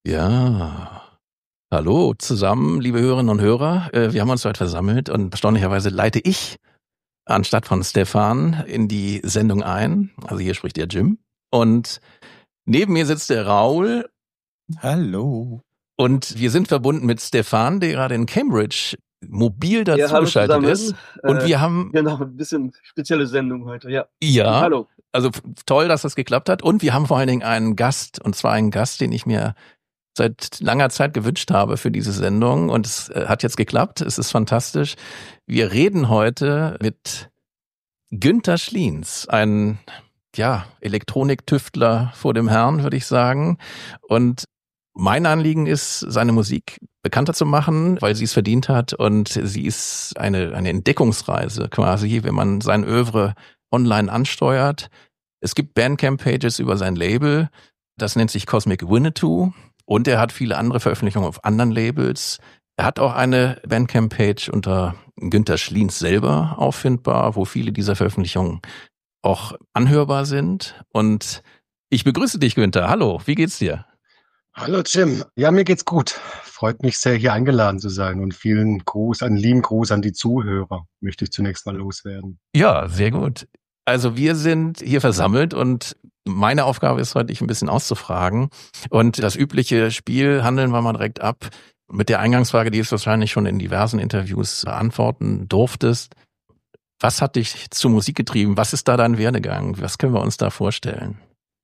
Ja, hallo zusammen, liebe Hörerinnen und Hörer. Wir haben uns heute versammelt und erstaunlicherweise leite ich anstatt von Stefan in die Sendung ein. Also hier spricht der Jim und neben mir sitzt der Raul. Hallo. Und wir sind verbunden mit Stefan, der gerade in Cambridge mobil dazugeschaltet ist. Und wir haben genau ein bisschen spezielle Sendung heute, ja. Ja, Hallo. Also toll, dass das geklappt hat. Und wir haben vor allen Dingen einen Gast, und zwar einen Gast, den ich mir seit langer Zeit gewünscht habe für diese Sendung. Und es hat jetzt geklappt. Es ist fantastisch. Wir reden heute mit Günter Schliens, ein Elektroniktüftler vor dem Herrn, würde ich sagen. Und mein Anliegen ist, seine Musik bekannter zu machen, weil sie es verdient hat. Und sie ist eine Entdeckungsreise quasi, wenn man sein Œuvre online ansteuert. Es gibt Bandcamp-Pages über sein Label. Das nennt sich Cosmic Winnetou. Und er hat viele andere Veröffentlichungen auf anderen Labels. Er hat auch eine Bandcamp-Page unter Günter Schliens selber auffindbar, wo viele dieser Veröffentlichungen auch anhörbar sind. Und ich begrüße dich, Günter. Hallo, wie geht's dir? Hallo Jim. Ja, mir geht's gut. Freut mich sehr, hier eingeladen zu sein und lieben Gruß an die Zuhörer, möchte ich zunächst mal loswerden. Ja, sehr gut. Also wir sind hier versammelt und meine Aufgabe ist heute, dich ein bisschen auszufragen. Und das übliche Spiel handeln wir mal direkt ab mit der Eingangsfrage, die du wahrscheinlich schon in diversen Interviews beantworten durftest. Was hat dich zur Musik getrieben? Was ist da dein Werdegang? Was können wir uns da vorstellen?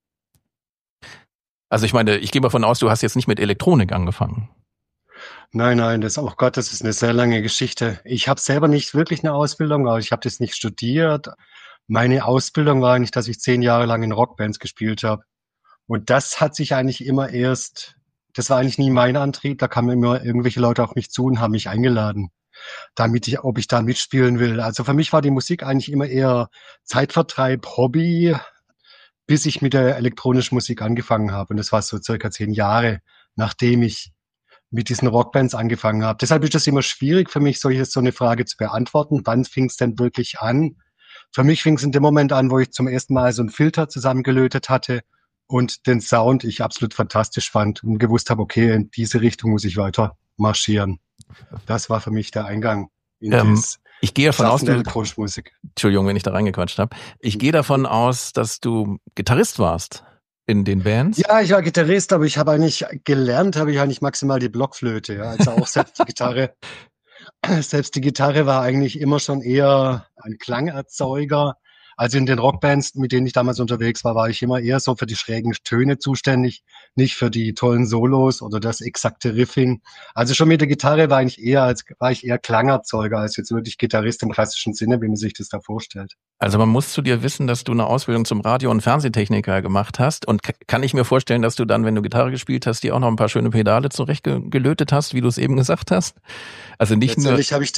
Also ich meine, ich gehe mal davon aus, du hast jetzt nicht mit Elektronik angefangen. Nein, das ist eine sehr lange Geschichte. Ich habe selber nicht wirklich eine Ausbildung, aber ich habe das nicht studiert. Meine Ausbildung war eigentlich, dass ich 10 Jahre lang in Rockbands gespielt habe. Und das hat sich eigentlich das war eigentlich nie mein Antrieb. Da kamen immer irgendwelche Leute auf mich zu und haben mich eingeladen, ob ich da mitspielen will. Also für mich war die Musik eigentlich immer eher Zeitvertreib, Hobby, bis ich mit der elektronischen Musik angefangen habe. Und das war so circa 10 Jahre, nachdem ich mit diesen Rockbands angefangen habe. Deshalb ist das immer schwierig für mich, so eine Frage zu beantworten. Wann fing es denn wirklich an? Für mich fing es in dem Moment an, wo ich zum ersten Mal so einen Filter zusammengelötet hatte und den Sound ich absolut fantastisch fand und gewusst habe, okay, in diese Richtung muss ich weiter marschieren. Das war für mich der Eingang in ich gehe davon aus, Entschuldigung, wenn ich da reingequatscht habe. Ich gehe davon aus, dass du Gitarrist warst in den Bands. Ja, ich war Gitarrist, aber ich habe eigentlich maximal die Blockflöte. Ja. Also auch selbst die Gitarre war eigentlich immer schon eher ein Klangerzeuger. Also in den Rockbands, mit denen ich damals unterwegs war, war ich immer eher so für die schrägen Töne zuständig, nicht für die tollen Solos oder das exakte Riffing. Also schon mit der Gitarre war ich eher Klangerzeuger als jetzt wirklich Gitarrist im klassischen Sinne, wie man sich das da vorstellt. Also man muss zu dir wissen, dass du eine Ausbildung zum Radio- und Fernsehtechniker gemacht hast. Und kann ich mir vorstellen, dass du dann, wenn du Gitarre gespielt hast, dir auch noch ein paar schöne Pedale zurechtgelötet hast, wie du es eben gesagt hast? Also nicht letztendlich habe ich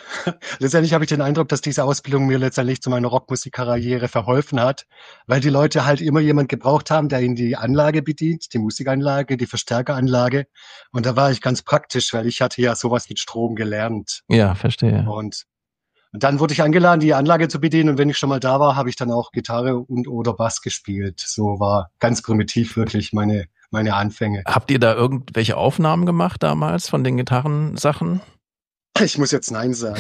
den Eindruck, dass diese Ausbildung mir letztendlich zu meiner Rockmusikkarriere verholfen hat, weil die Leute halt immer jemand gebraucht haben, der ihnen die Anlage bedient, die Musikanlage, die Verstärkeranlage. Und da war ich ganz praktisch, weil ich hatte ja sowas mit Strom gelernt. Ja, verstehe. Und dann wurde ich eingeladen, die Anlage zu bedienen. Und wenn ich schon mal da war, habe ich dann auch Gitarre und oder Bass gespielt. So war ganz primitiv wirklich meine Anfänge. Habt ihr da irgendwelche Aufnahmen gemacht damals von den Gitarrensachen? Ich muss jetzt Nein sagen.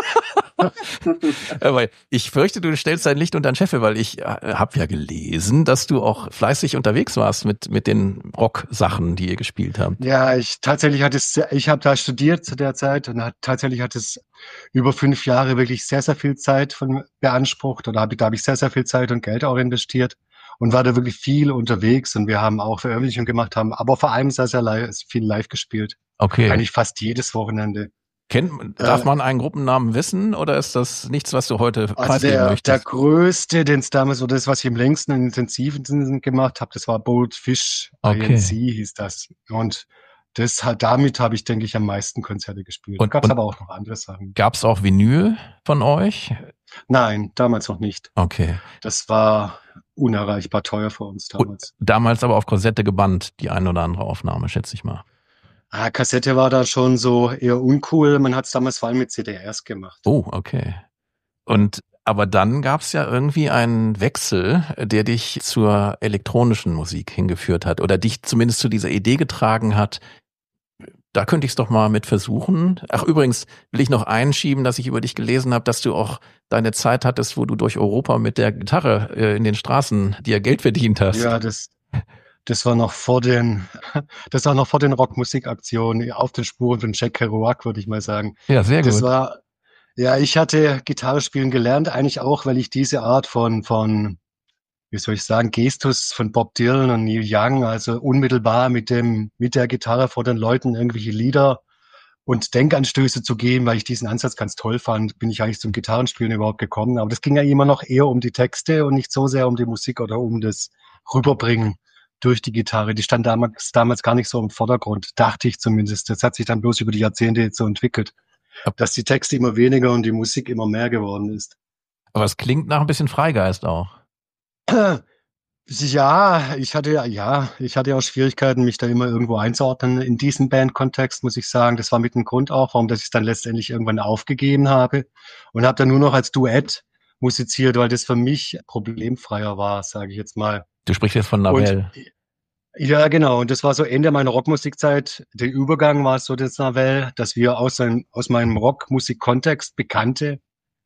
Aber ich fürchte, du stellst dein Licht unter den Scheffel, weil ich habe ja gelesen, dass du auch fleißig unterwegs warst mit den Rock-Sachen, die ihr gespielt habt. Ja, ich habe da studiert zu der Zeit und tatsächlich hat es über 5 Jahre wirklich sehr, sehr viel Zeit beansprucht. Da habe ich sehr, sehr viel Zeit und Geld auch investiert und war da wirklich viel unterwegs und wir haben auch Veröffentlichungen gemacht, haben aber vor allem sehr, sehr viel live gespielt. Okay. Eigentlich fast jedes Wochenende. Darf man einen Gruppennamen wissen oder ist das nichts, was du heute preisgeben möchtest? Der größte, den es damals, oder das, was ich im längsten und intensivsten gemacht habe, das war Bold Fish, INC hieß das. Und damit habe ich, denke ich, am meisten Konzerte gespielt. Gab es aber auch noch andere Sachen. Gab es auch Vinyl von euch? Nein, damals noch nicht. Okay. Das war unerreichbar teuer für uns damals. Und damals aber auf Kassette gebannt, die ein oder andere Aufnahme, schätze ich mal. Kassette war da schon so eher uncool. Man hat es damals vor allem mit CDRs gemacht. Oh, okay. Und Aber dann gab es ja irgendwie einen Wechsel, der dich zur elektronischen Musik hingeführt hat oder dich zumindest zu dieser Idee getragen hat. Da könnte ich es doch mal mit versuchen. Ach, übrigens will ich noch einschieben, dass ich über dich gelesen habe, dass du auch deine Zeit hattest, wo du durch Europa mit der Gitarre in den Straßen dir Geld verdient hast. Ja, das war noch vor den Rockmusikaktionen auf den Spuren von Jack Kerouac, würde ich mal sagen. Ja, sehr gut. Ja, ich hatte Gitarre spielen gelernt, eigentlich auch, weil ich diese Art von, wie soll ich sagen, Gestus von Bob Dylan und Neil Young, also unmittelbar mit der Gitarre vor den Leuten irgendwelche Lieder und Denkanstöße zu geben, weil ich diesen Ansatz ganz toll fand, bin ich eigentlich zum Gitarrenspielen überhaupt gekommen. Aber das ging ja immer noch eher um die Texte und nicht so sehr um die Musik oder um das Rüberbringen durch die Gitarre. Die stand damals gar nicht so im Vordergrund, dachte ich zumindest. Das hat sich dann bloß über die Jahrzehnte jetzt so entwickelt, dass die Texte immer weniger und die Musik immer mehr geworden ist. Aber es klingt nach ein bisschen Freigeist auch. Ja, ich hatte auch Schwierigkeiten, mich da immer irgendwo einzuordnen in diesem Bandkontext, muss ich sagen. Das war mit dem Grund auch, warum dass ich es dann letztendlich irgendwann aufgegeben habe und habe dann nur noch als Duett musiziert, weil das für mich problemfreier war, sage ich jetzt mal. Du sprichst jetzt von Navel. Ja, genau. Und das war so Ende meiner Rockmusikzeit. Der Übergang war so das Navel, dass wir aus meinem Rockmusik-Kontext Bekannte,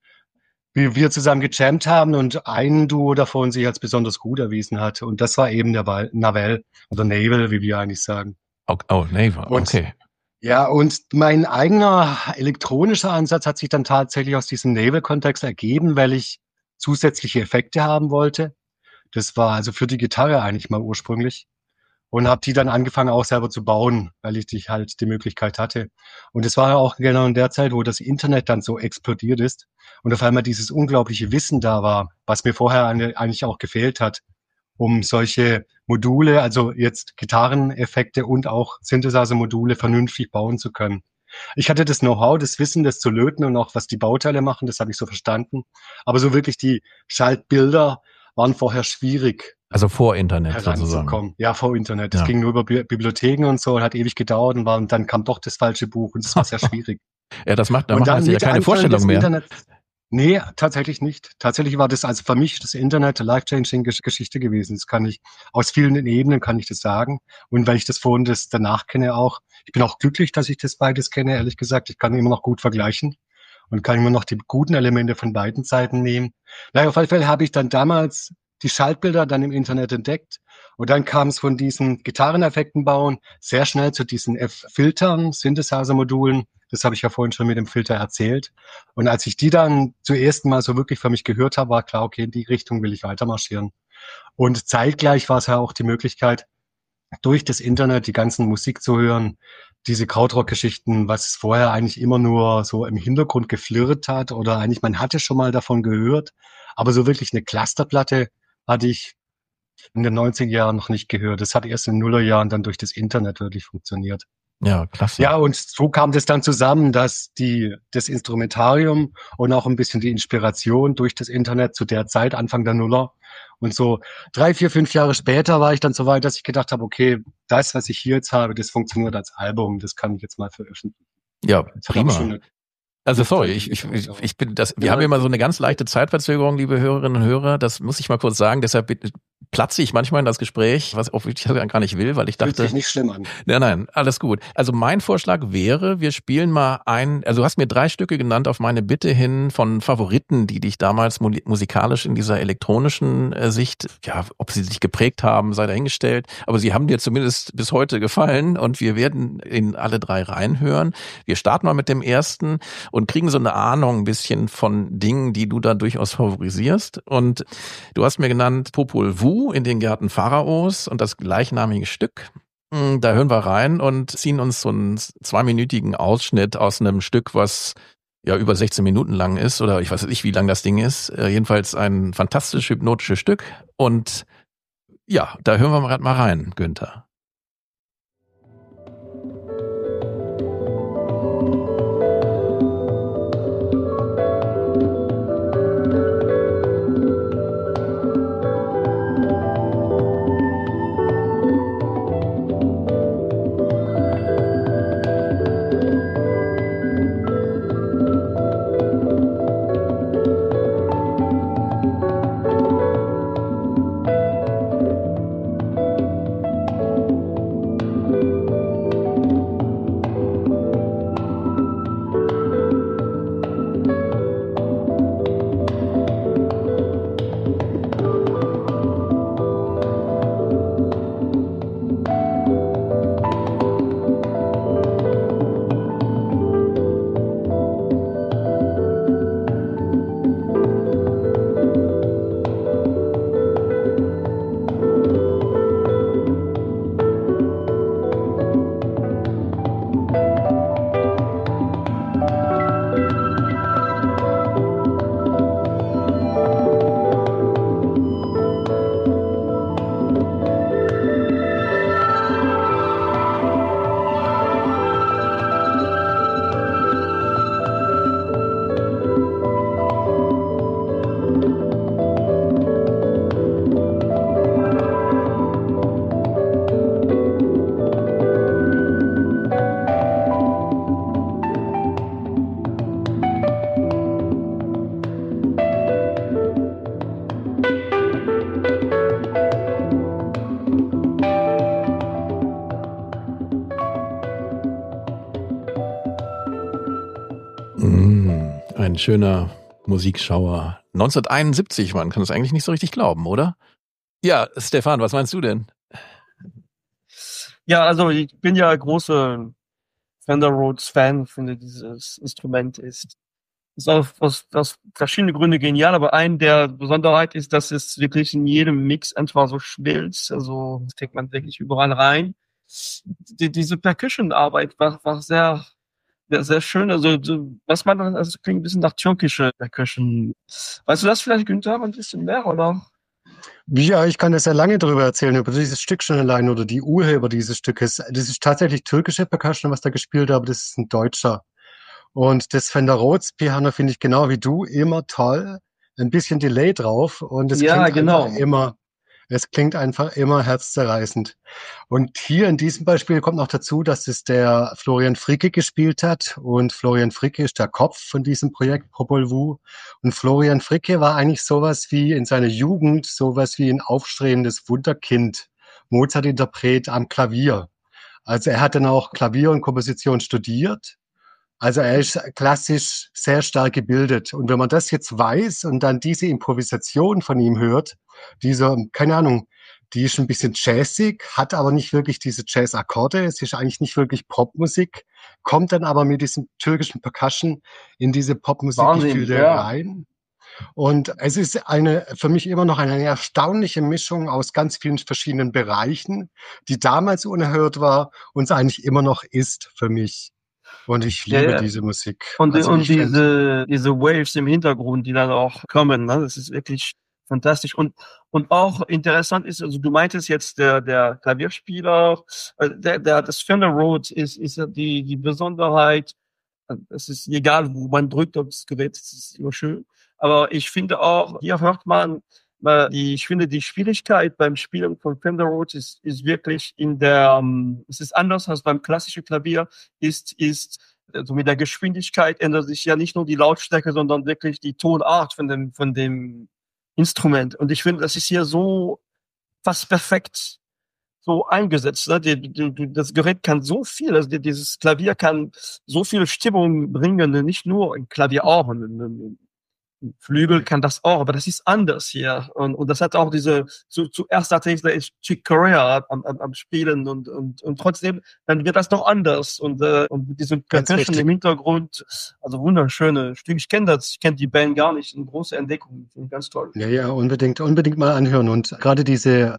wie wir zusammen gejammt haben und ein Duo davon sich als besonders gut erwiesen hat. Und das war eben der Navel oder Navel, wie wir eigentlich sagen. Oh, Navel, okay. Ja, und mein eigener elektronischer Ansatz hat sich dann tatsächlich aus diesem Navel-Kontext ergeben, weil ich zusätzliche Effekte haben wollte. Das war also für die Gitarre eigentlich mal ursprünglich. Und habe die dann angefangen auch selber zu bauen, weil ich die Möglichkeit hatte. Und es war ja auch genau in der Zeit, wo das Internet dann so explodiert ist und auf einmal dieses unglaubliche Wissen da war, was mir vorher eigentlich auch gefehlt hat, um solche Module, also jetzt Gitarreneffekte und auch Synthesizer-Module vernünftig bauen zu können. Ich hatte das Know-how, das Wissen, das zu löten und auch was die Bauteile machen, das habe ich so verstanden. Aber so wirklich die Schaltbilder waren vorher schwierig. Also vor Internet sozusagen. Ja, vor Internet. Das ging nur über Bibliotheken und so und hat ewig gedauert und dann kam doch das falsche Buch und das war sehr schwierig. Ja, da macht man sich ja keine Vorstellung mehr. Internet, nee, tatsächlich nicht. Tatsächlich war das also für mich das Internet eine life-changing Geschichte gewesen. Das kann ich, aus vielen Ebenen kann ich das sagen. Und weil ich das vorhin danach kenne auch, ich bin auch glücklich, dass ich das beides kenne, ehrlich gesagt. Ich kann immer noch gut vergleichen und kann immer noch die guten Elemente von beiden Seiten nehmen. Naja, auf alle Fälle habe ich dann damals die Schaltbilder dann im Internet entdeckt. Und dann kam es von diesen Gitarreneffekten bauen sehr schnell zu diesen Filtern, Synthesizer-Modulen. Das habe ich ja vorhin schon mit dem Filter erzählt. Und als ich die dann zuerst mal so wirklich für mich gehört habe, war klar, okay, in die Richtung will ich weitermarschieren. Und zeitgleich war es ja auch die Möglichkeit, durch das Internet die ganzen Musik zu hören, diese Krautrock-Geschichten, was vorher eigentlich immer nur so im Hintergrund geflirrt hat oder eigentlich man hatte schon mal davon gehört, aber so wirklich eine Clusterplatte hatte ich in den 90er Jahren noch nicht gehört. Das hat erst in den Nullerjahren dann durch das Internet wirklich funktioniert. Ja, klasse. Ja, und so kam das dann zusammen, dass das Instrumentarium und auch ein bisschen die Inspiration durch das Internet zu der Zeit, Anfang der Nuller. Und so 3, 4, 5 Jahre später war ich dann so weit, dass ich gedacht habe, okay, das, was ich hier jetzt habe, das funktioniert als Album, das kann ich jetzt mal veröffentlichen. Ja, prima. Also sorry, ich bin das. Wir haben immer so eine ganz leichte Zeitverzögerung, liebe Hörerinnen und Hörer. Das muss ich mal kurz sagen. Deshalb platze ich manchmal in das Gespräch, was auch ich gar nicht will, weil ich dachte. Fühlt sich nicht schlimm an. Nein, alles gut. Also mein Vorschlag wäre, wir spielen mal also du hast mir 3 Stücke genannt auf meine Bitte hin von Favoriten, die dich damals musikalisch in dieser elektronischen Sicht, ja, ob sie sich geprägt haben, sei dahingestellt. Aber sie haben dir zumindest bis heute gefallen und wir werden in alle 3 reinhören. Wir starten mal mit dem ersten und kriegen so eine Ahnung ein bisschen von Dingen, die du da durchaus favorisierst. Und du hast mir genannt Popol Vuh in den Gärten Pharaos und das gleichnamige Stück. Da hören wir rein und ziehen uns so einen 2-minütigen Ausschnitt aus einem Stück, was ja über 16 Minuten lang ist oder ich weiß nicht, wie lang das Ding ist. Jedenfalls ein fantastisch hypnotisches Stück. Und ja, da hören wir mal rein, Günther. Ein schöner Musikschauer. 1971, man kann es eigentlich nicht so richtig glauben, oder? Ja, Stefan, was meinst du denn? Ja, also ich bin ja großer Fender Rhodes Fan, finde dieses Instrument ist aus verschiedenen Gründen genial, aber eine der Besonderheit ist, dass es wirklich in jedem Mix einfach so schmilzt, also das kriegt man wirklich überall rein. Diese Percussion-Arbeit war sehr, sehr schön, also was man dann, also es klingt ein bisschen nach türkische Percussion. Weißt du das vielleicht, Günther, ein bisschen mehr, oder? Ja, ich kann das ja lange darüber erzählen, über dieses Stück schon allein oder die Urheber dieses Stückes. Das ist tatsächlich türkische Percussion, was da gespielt wird, aber das ist ein Deutscher. Und das Fender Rhodes Piano finde ich genau wie du immer toll. Ein bisschen Delay drauf und Ja, genau. es klingt einfach immer herzzerreißend. Und hier in diesem Beispiel kommt noch dazu, dass es der Florian Fricke gespielt hat. Und Florian Fricke ist der Kopf von diesem Projekt Popol Vuh. Und Florian Fricke war eigentlich sowas wie in seiner Jugend, sowas wie ein aufstrebendes Wunderkind, Mozart-Interpret am Klavier. Also er hat dann auch Klavier und Komposition studiert. Also er ist klassisch sehr stark gebildet. Und wenn man das jetzt weiß und dann diese Improvisation von ihm hört, dieser, keine Ahnung, die ist ein bisschen jazzig, hat aber nicht wirklich diese Jazz-Akkorde. Es ist eigentlich nicht wirklich Popmusik, kommt dann aber mit diesem türkischen Percussion in diese Popmusik-Gefilde rein. Und es ist für mich immer noch eine erstaunliche Mischung aus ganz vielen verschiedenen Bereichen, die damals unerhört war und es eigentlich immer noch ist für mich. Und ich liebe diese Musik. Und diese Waves im Hintergrund, die dann auch kommen, ne? Das ist wirklich fantastisch. Und auch interessant ist, also du meintest jetzt der Klavierspieler, das Fender Rhodes ist ja die Besonderheit. Es ist egal, wo man drückt, ob es gerät, es ist immer schön. Aber ich finde auch, hier hört man, ich finde die Schwierigkeit beim Spielen von Fender Rhodes ist wirklich es ist anders als beim klassischen Klavier, also mit der Geschwindigkeit ändert sich ja nicht nur die Lautstärke, sondern wirklich die Tonart von dem Instrument. Und ich finde, das ist hier so fast perfekt so eingesetzt. Ne? Das Gerät kann so viel, also dieses Klavier kann so viel Stimmung bringen, nicht nur ein Klavier auch, ein Flügel kann das auch, aber das ist anders hier. Und das hat auch zuerst hatte ich da Chick Corea am Spielen und trotzdem, dann wird das noch anders. Und mit diesem Percussion im Hintergrund, also wunderschöne Stück. Ich kenne die Band gar nicht, eine große Entdeckung, finde ich ganz toll. Ja, unbedingt mal anhören. Und gerade diese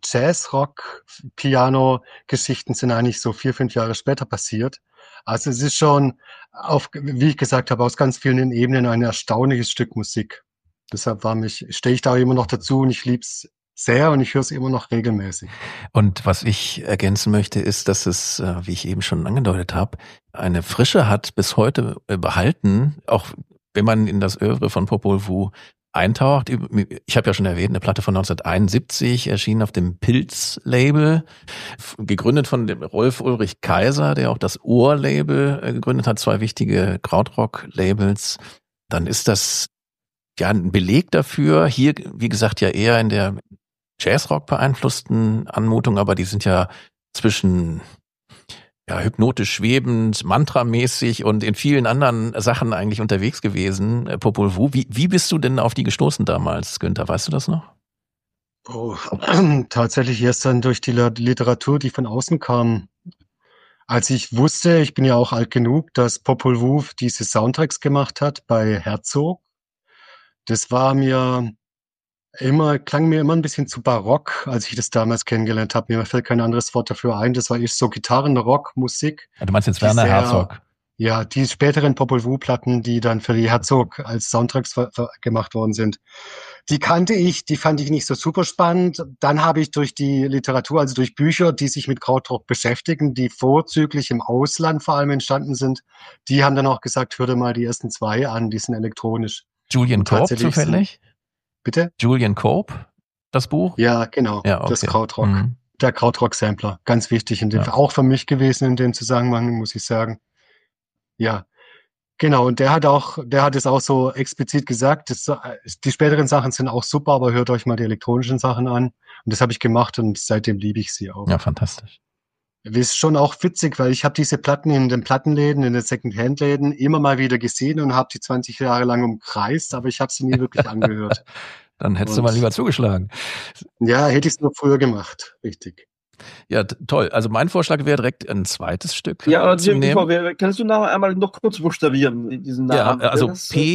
Jazz-Rock-Piano-Geschichten sind eigentlich so 4-5 Jahre später passiert. Also es ist schon, wie ich gesagt habe, aus ganz vielen Ebenen ein erstaunliches Stück Musik. Deshalb stehe ich da immer noch dazu und ich liebe es sehr und ich höre es immer noch regelmäßig. Und was ich ergänzen möchte, ist, dass es, wie ich eben schon angedeutet habe, eine Frische hat bis heute behalten, auch wenn man in das Œuvre von Popol Vuh eintaucht. Ich habe ja schon erwähnt, eine Platte von 1971, erschienen auf dem Pilz-Label, gegründet von dem Rolf Ulrich Kaiser, der auch das Ohr-Label gegründet hat, 2 wichtige Krautrock-Labels. Dann ist das ja ein Beleg dafür. Hier, wie gesagt, ja eher in der Jazzrock beeinflussten Anmutung, aber die sind ja zwischen hypnotisch schwebend, mantramäßig und in vielen anderen Sachen eigentlich unterwegs gewesen, Popol Vuh. Wie bist du denn auf die gestoßen damals, Günther? Weißt du das noch? Oh, tatsächlich erst dann durch die Literatur, die von außen kam. Als ich wusste, ich bin ja auch alt genug, dass Popol Vuh diese Soundtracks gemacht hat bei Herzog. Das klang mir immer ein bisschen zu barock, als ich das damals kennengelernt habe. Mir fällt kein anderes Wort dafür ein. Das war echt so Gitarrenrock-Musik. Du meinst jetzt Werner Herzog? Ja, die späteren Popol Vuh-Platten, die dann für die Herzog als Soundtracks gemacht worden sind. Die kannte ich, die fand ich nicht so super spannend. Dann habe ich durch die Literatur, also durch Bücher, die sich mit Krautrock beschäftigen, die vorzüglich im Ausland vor allem entstanden sind, die haben dann auch gesagt, hör dir mal die ersten 2 an, die sind elektronisch. Julian Cope zufällig? Bitte? Julian Cope, das Buch? Ja, genau. Ja, okay. Das Krautrock. Der Krautrock-Sampler. Ganz wichtig auch für mich gewesen in dem Zusammenhang, muss ich sagen. Ja, genau. Und der hat es auch so explizit gesagt, die späteren Sachen sind auch super, aber hört euch mal die elektronischen Sachen an. Und das habe ich gemacht und seitdem liebe ich sie auch. Ja, fantastisch. ist schon auch witzig, weil ich habe diese Platten in den Plattenläden, in den Second-Hand-Läden immer mal wieder gesehen und habe die 20 Jahre lang umkreist, aber ich habe sie nie wirklich angehört. Dann hättest du mal lieber zugeschlagen. Ja, hätte ich es nur früher gemacht, richtig. Ja, toll. Also mein Vorschlag wäre direkt ein zweites Stück Ja, zu nehmen. kannst du noch einmal noch kurz buchstabieren, diesen Namen? Ja, also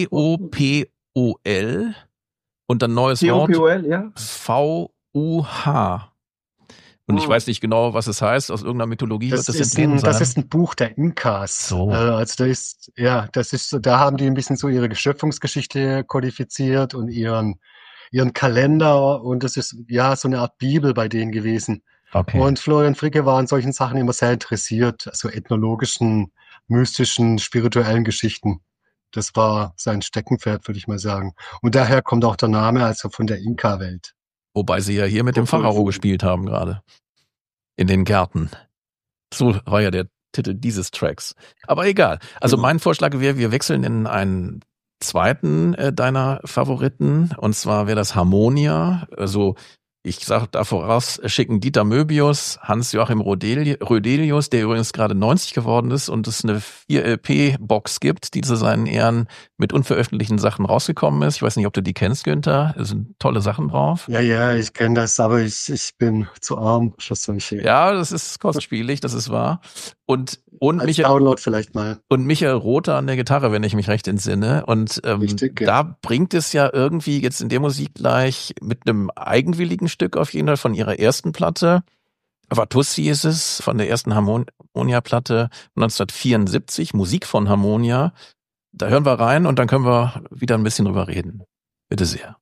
Popol und dann neues Wort Popol, ja. VUH. Und ich weiß nicht genau, was es heißt. Aus irgendeiner Mythologie wird das entgehen sein. Das ist ein Buch der Inkas. So. Also da haben die ein bisschen so ihre Schöpfungsgeschichte kodifiziert und ihren Kalender, und das ist ja so eine Art Bibel bei denen gewesen. Okay. Und Florian Fricke war an solchen Sachen immer sehr interessiert, also ethnologischen, mystischen, spirituellen Geschichten. Das war sein Steckenpferd, würde ich mal sagen. Und daher kommt auch der Name, also von der Inka-Welt. Wobei sie ja hier mit dem Pharao gespielt haben gerade. In den Gärten. So war ja der Titel dieses Tracks. Aber egal. Also mein Vorschlag wäre, wir wechseln in einen zweiten deiner Favoriten. Und zwar wäre das Harmonia. Also ich sage da voraus, schicken Dieter Möbius, Hans-Joachim Rödelius, der übrigens gerade 90 geworden ist und es eine 4-LP-Box gibt, die zu seinen Ehren mit unveröffentlichten Sachen rausgekommen ist. Ich weiß nicht, ob du die kennst, Günther. Da sind tolle Sachen drauf. Ja, ich kenne das, aber ich bin zu arm für solche. Ja, das ist kostspielig, das ist wahr. Und als Download vielleicht mal. Und Michael Rother an der Gitarre, wenn ich mich recht entsinne. Und Richtig, ja. Da bringt es ja irgendwie jetzt in der Musik gleich mit einem eigenwilligen Stück auf jeden Fall von ihrer ersten Platte. Vatussi ist es, von der ersten Harmonia-Platte 1974, Musik von Harmonia. Da hören wir rein und dann können wir wieder ein bisschen drüber reden. Bitte sehr.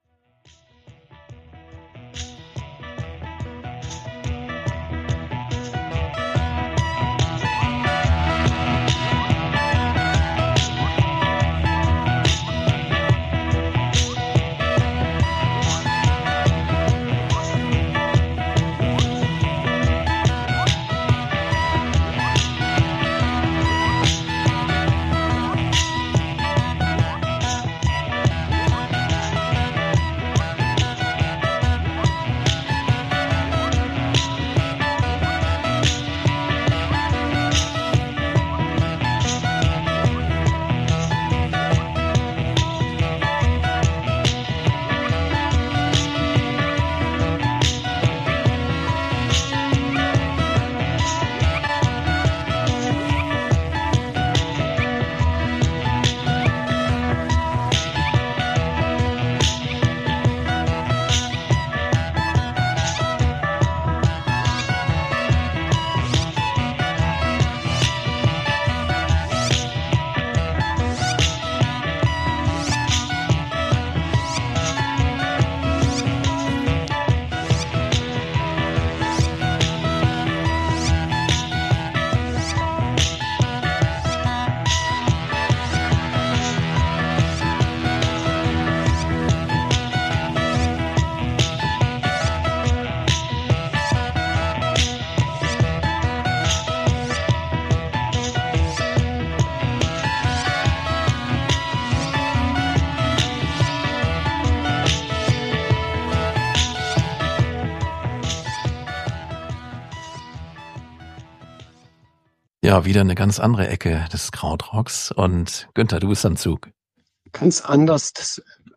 Ja, wieder eine ganz andere Ecke des Krautrocks. Und Günther, du bist am Zug. Ganz anders,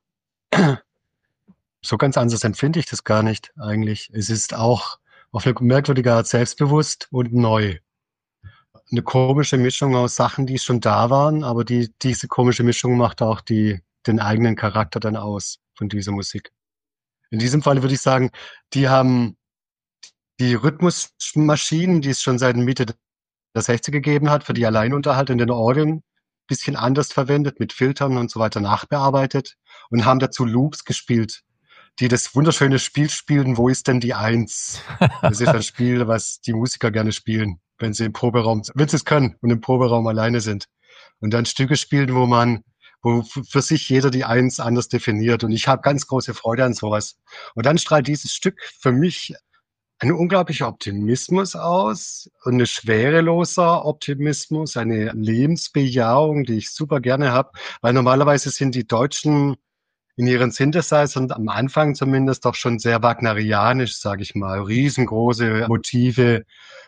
so ganz anders empfinde ich das gar nicht eigentlich. Es ist auch auf eine merkwürdige Art selbstbewusst und neu. Eine komische Mischung aus Sachen, die schon da waren, aber diese komische Mischung macht auch den eigenen Charakter dann aus von dieser Musik. In diesem Fall würde ich sagen, die haben die Rhythmusmaschinen, die es schon seit Mitte der 60er gegeben hat, für die Alleinunterhalt in den Orgeln, bisschen anders verwendet, mit Filtern und so weiter nachbearbeitet und haben dazu Loops gespielt, die das wunderschöne Spiel spielen, wo ist denn die Eins? Das ist ein Spiel, was die Musiker gerne spielen, wenn sie es können und im Proberaum alleine sind. Und dann Stücke spielen, wo für sich jeder die Eins anders definiert. Und ich habe ganz große Freude an sowas. Und dann strahlt dieses Stück für mich ein unglaublicher Optimismus aus und ein schwereloser Optimismus, eine Lebensbejahung, die ich super gerne habe, weil normalerweise sind die Deutschen in ihren Synthesizern am Anfang zumindest doch schon sehr wagnerianisch, sage ich mal. Riesengroße Motive,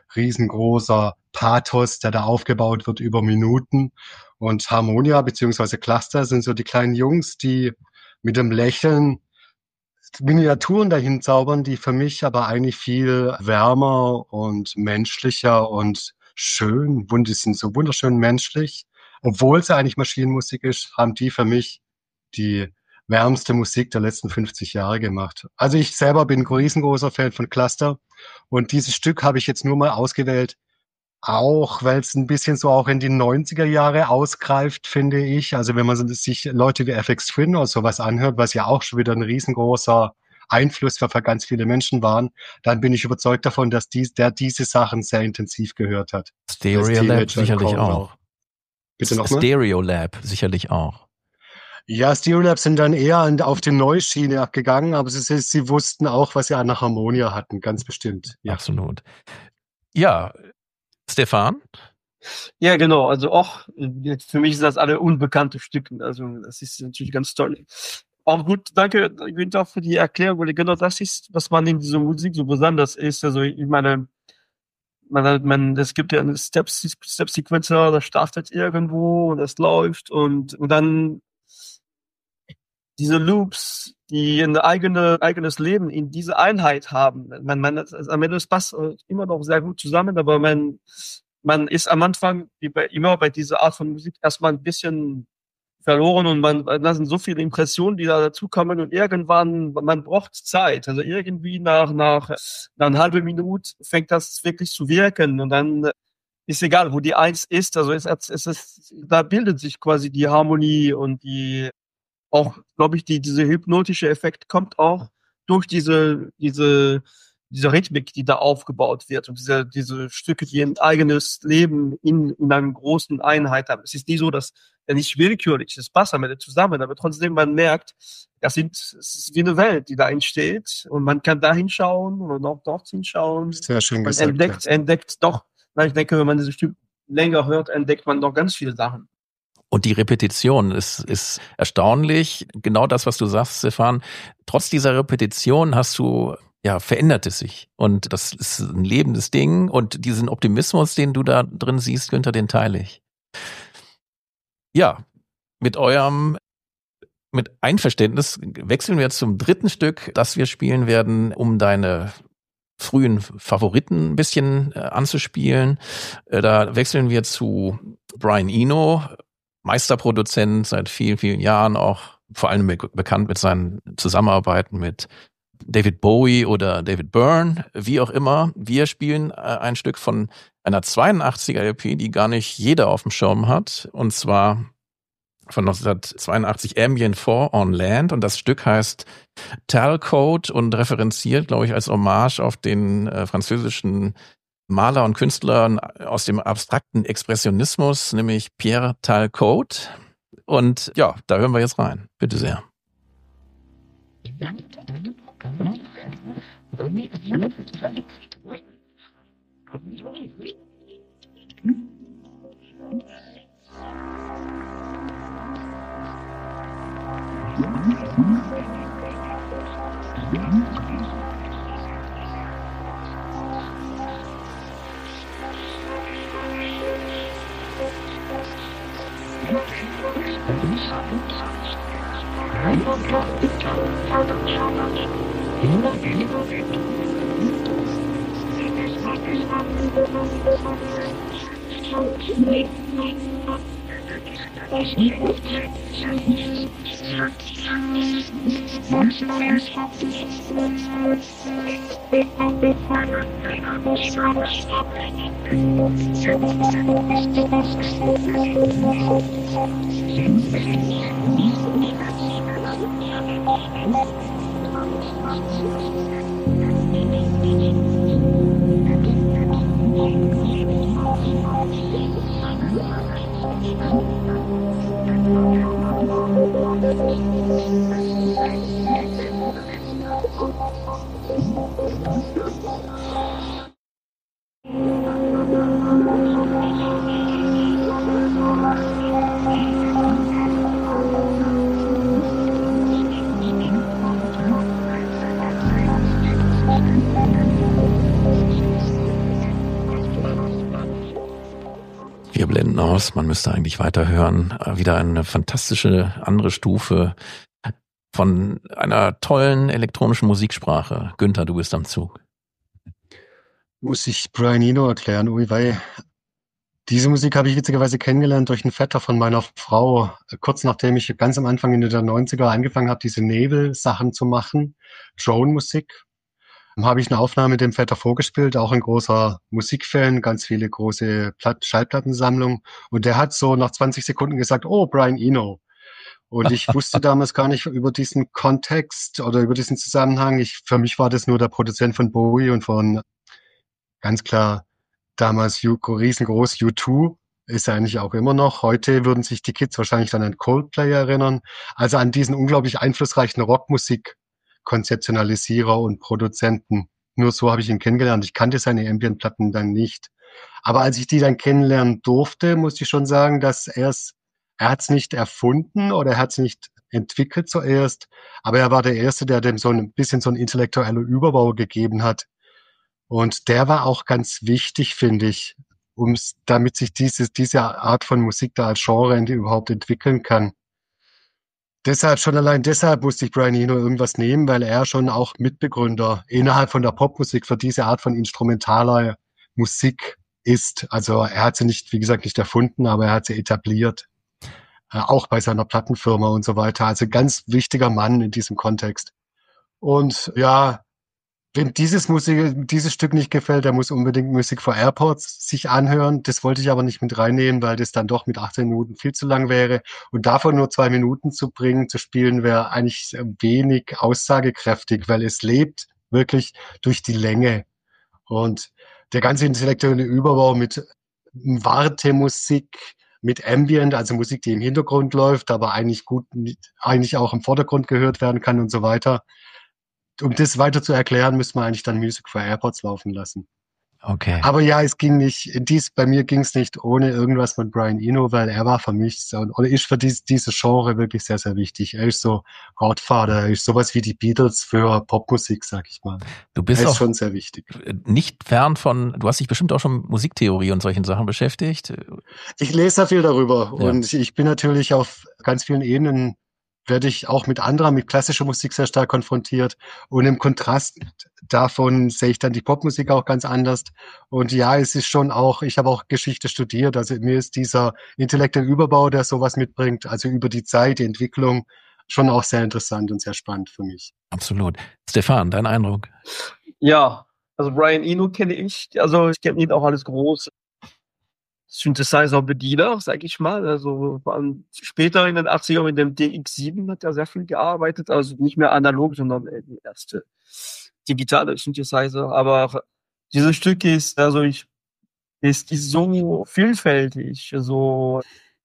riesengroßer Pathos, der da aufgebaut wird über Minuten. Und Harmonia beziehungsweise Cluster sind so die kleinen Jungs, die mit dem Lächeln Miniaturen dahin zaubern, die für mich aber eigentlich viel wärmer und menschlicher und schön, die sind so wunderschön menschlich. Obwohl es eigentlich Maschinenmusik ist, haben die für mich die wärmste Musik der letzten 50 Jahre gemacht. Also ich selber bin ein riesengroßer Fan von Cluster und dieses Stück habe ich jetzt nur mal ausgewählt, auch weil es ein bisschen so auch in die 90er Jahre ausgreift, finde ich. Also wenn man sich Leute wie FX Twin oder sowas anhört, was ja auch schon wieder ein riesengroßer Einfluss für ganz viele Menschen waren, dann bin ich überzeugt davon, dass der diese Sachen sehr intensiv gehört hat. Stereolab sicherlich auch. Bitte nochmal? Stereolab sicherlich auch. Ja, Stereolab sind dann eher auf die Neuschiene gegangen, aber sie wussten auch, was sie an der Harmonia hatten, ganz bestimmt. Ja. Absolut. Ja, Stefan? Ja, genau. Also auch, für mich sind das alle unbekannte Stücke. Also das ist natürlich ganz toll. Auch gut, danke, Günther, für die Erklärung, weil genau das ist, was man in dieser Musik so besonders ist. Also ich meine, es gibt ja einen Step-Sequencer, das startet irgendwo und das läuft und dann diese Loops, die ein eigenes Leben in diese Einheit haben. Am Ende das passt immer noch sehr gut zusammen, aber man ist am Anfang immer bei dieser Art von Musik erstmal ein bisschen verloren und da sind so viele Impressionen, die da dazukommen und irgendwann, man braucht Zeit. Also irgendwie nach einer halben Minute fängt das wirklich zu wirken und dann ist egal, wo die Eins ist. Also da bildet sich quasi die Harmonie und auch, glaube ich, dieser hypnotische Effekt kommt auch durch diese Rhythmik, die da aufgebaut wird und diese Stücke, die ein eigenes Leben in einer großen Einheit haben. Es ist nie so, dass er nicht willkürlich ist, es passt am Ende zusammen, aber trotzdem man merkt, es ist wie eine Welt, die da entsteht und man kann da hinschauen und auch dort hinschauen. Sehr schön man gesagt. entdeckt doch, ich denke, wenn man dieses Stück länger hört, entdeckt man doch ganz viele Sachen. Und die Repetition ist erstaunlich. Genau das, was du sagst, Stefan. Trotz dieser Repetition verändert es sich. Und das ist ein lebendes Ding. Und diesen Optimismus, den du da drin siehst, Günther, den teile ich. Ja, mit Einverständnis wechseln wir zum dritten Stück, das wir spielen werden, um deine frühen Favoriten ein bisschen anzuspielen. Da wechseln wir zu Brian Eno, Meisterproduzent seit vielen, vielen Jahren, auch vor allem bekannt mit seinen Zusammenarbeiten mit David Bowie oder David Byrne, wie auch immer. Wir spielen ein Stück von einer 82er LP, die gar nicht jeder auf dem Schirm hat, und zwar von 1982 Ambient 4 on Land, und das Stück heißt Talcode und referenziert, glaube ich, als Hommage auf den französischen Maler und Künstler aus dem abstrakten Expressionismus, nämlich Pierre Talcode. Und ja, da hören wir jetzt rein. Bitte sehr. Wir blenden aus, man müsste eigentlich weiterhören. Wieder eine fantastische andere Stufe von einer tollen elektronischen Musiksprache. Günther, du bist am Zug. Muss ich Brian Eno erklären, weil diese Musik habe ich witzigerweise kennengelernt durch einen Vetter von meiner Frau, kurz nachdem ich ganz am Anfang in den 90er angefangen habe, diese Nebel-Sachen zu machen, Drone-Musik. Habe ich eine Aufnahme dem Vetter vorgespielt, auch ein großer Musikfan, ganz viele große Schallplattensammlungen. Und der hat so nach 20 Sekunden gesagt, oh, Brian Eno. Und ich wusste damals gar nicht über diesen Kontext oder über diesen Zusammenhang. Für mich war das nur der Produzent von Bowie und von, ganz klar, damals riesengroß U2, ist eigentlich auch immer noch. Heute würden sich die Kids wahrscheinlich dann an Coldplay erinnern. Also an diesen unglaublich einflussreichen Rockmusik-Konzeptionalisierer und Produzenten. Nur so habe ich ihn kennengelernt. Ich kannte seine Ambient-Platten dann nicht. Aber als ich die dann kennenlernen durfte, musste ich schon sagen, dass er hat es nicht erfunden oder er hat es nicht entwickelt zuerst, aber er war der Erste, der dem so ein bisschen so einen intellektuellen Überbau gegeben hat. Und der war auch ganz wichtig, finde ich, damit sich diese Art von Musik da als Genre überhaupt entwickeln kann. Schon allein deshalb musste ich Brian Eno irgendwas nehmen, weil er schon auch Mitbegründer innerhalb von der Popmusik für diese Art von instrumentaler Musik ist. Also er hat sie nicht, wie gesagt, nicht erfunden, aber er hat sie etabliert. Auch bei seiner Plattenfirma und so weiter. Also ganz wichtiger Mann in diesem Kontext. Und ja, wenn dieses Stück nicht gefällt, der muss unbedingt Music for Airports sich anhören. Das wollte ich aber nicht mit reinnehmen, weil das dann doch mit 18 Minuten viel zu lang wäre. Und davon nur 2 Minuten zu spielen, wäre eigentlich wenig aussagekräftig, weil es lebt wirklich durch die Länge. Und der ganze intellektuelle Überbau mit Wartemusik, mit Ambient, also Musik, die im Hintergrund läuft, aber eigentlich auch im Vordergrund gehört werden kann und so weiter. Um das weiter zu erklären, müsste man eigentlich dann Music for Airports laufen lassen. Okay. Aber ja, es ging nicht, bei mir ging es nicht ohne irgendwas von Brian Eno, weil er war für mich oder ist für diese Genre wirklich sehr, sehr wichtig. Er ist so Godfather, er ist sowas wie die Beatles für Popmusik, sag ich mal. Du bist er ist auch schon sehr wichtig. Nicht fern du hast dich bestimmt auch schon mit Musiktheorie und solchen Sachen beschäftigt. Ich lese sehr viel darüber Ja. und ich bin natürlich auf ganz vielen Ebenen werde ich auch mit klassischer Musik sehr stark konfrontiert. Und im Kontrast davon sehe ich dann die Popmusik auch ganz anders. Und ja, es ist schon auch, ich habe auch Geschichte studiert. Also mir ist dieser intellektuelle Überbau, der sowas mitbringt, also über die Zeit, die Entwicklung, schon auch sehr interessant und sehr spannend für mich. Absolut. Stefan, dein Eindruck? Ja, also Brian Eno kenne ich. Also ich kenne ihn auch als groß Synthesizer-Bediener, sag ich mal. Also vor allem später in den 80ern mit dem DX7 hat er sehr viel gearbeitet. Also nicht mehr analog, sondern die erste digitale Synthesizer. Aber dieses Stück ist so vielfältig, so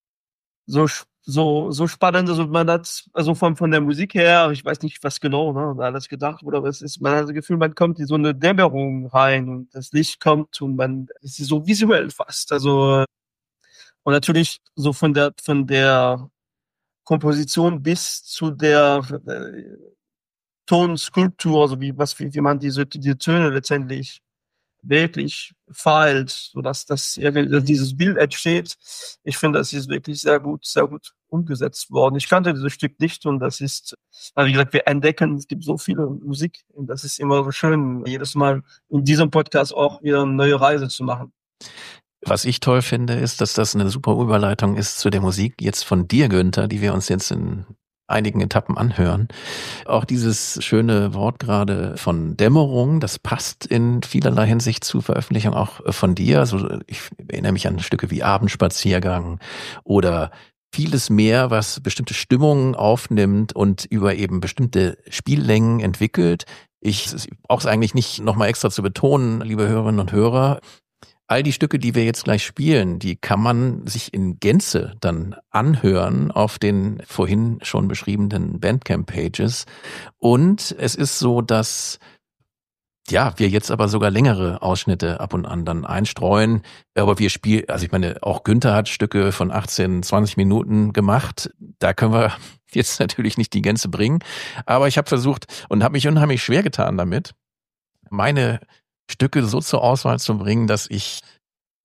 spannend, also man hat, also von der Musik her, ich weiß nicht, was genau, ne, alles gedacht, oder was ist, man hat das Gefühl, man kommt in so eine Dämmerung rein und das Licht kommt und es ist so visuell fast, also, und natürlich so von der Komposition bis zu der Tonskulptur, also wie man diese Töne letztendlich wirklich feilt, sodass dieses Bild entsteht. Ich finde, das ist wirklich sehr gut umgesetzt worden. Ich kannte dieses Stück nicht und das ist, wie gesagt, wir entdecken, es gibt so viele Musik und das ist immer so schön, jedes Mal in diesem Podcast auch wieder eine neue Reise zu machen. Was ich toll finde, ist, dass das eine super Überleitung ist zu der Musik jetzt von dir, Günther, die wir uns jetzt in einigen Etappen anhören. Auch dieses schöne Wort gerade von Dämmerung, das passt in vielerlei Hinsicht zur Veröffentlichung auch von dir. Also ich erinnere mich an Stücke wie Abendspaziergang oder vieles mehr, was bestimmte Stimmungen aufnimmt und über eben bestimmte Spiellängen entwickelt. Ich brauche es eigentlich nicht nochmal extra zu betonen, liebe Hörerinnen und Hörer. All die Stücke, die wir jetzt gleich spielen, die kann man sich in Gänze dann anhören auf den vorhin schon beschriebenen Bandcamp-Pages. Und es ist so, dass wir jetzt aber sogar längere Ausschnitte ab und an dann einstreuen. Aber wir spielen, also ich meine, auch Günther hat Stücke von 18, 20 Minuten gemacht. Da können wir jetzt natürlich nicht die Gänze bringen. Aber ich habe versucht und habe mich unheimlich schwer getan damit, meine Stücke so zur Auswahl zu bringen, dass ich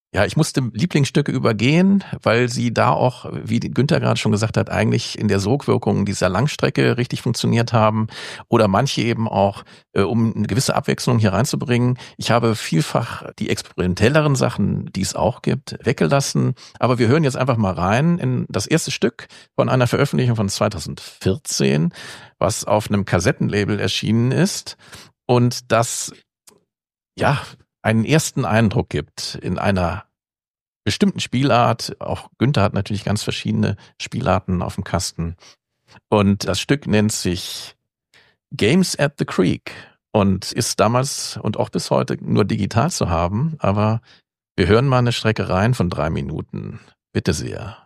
Ja, ich musste Lieblingsstücke übergehen, weil sie da auch, wie Günther gerade schon gesagt hat, eigentlich in der Sogwirkung dieser Langstrecke richtig funktioniert haben oder manche eben auch, um eine gewisse Abwechslung hier reinzubringen. Ich habe vielfach die experimentelleren Sachen, die es auch gibt, weggelassen. Aber wir hören jetzt einfach mal rein in das erste Stück von einer Veröffentlichung von 2014, was auf einem Kassettenlabel erschienen ist und das, ja, einen ersten Eindruck gibt in einer bestimmten Spielart. Auch Günther hat natürlich ganz verschiedene Spielarten auf dem Kasten. Und das Stück nennt sich Games at the Creek und ist damals und auch bis heute nur digital zu haben. Aber wir hören mal eine Strecke rein von 3 Minuten. Bitte sehr.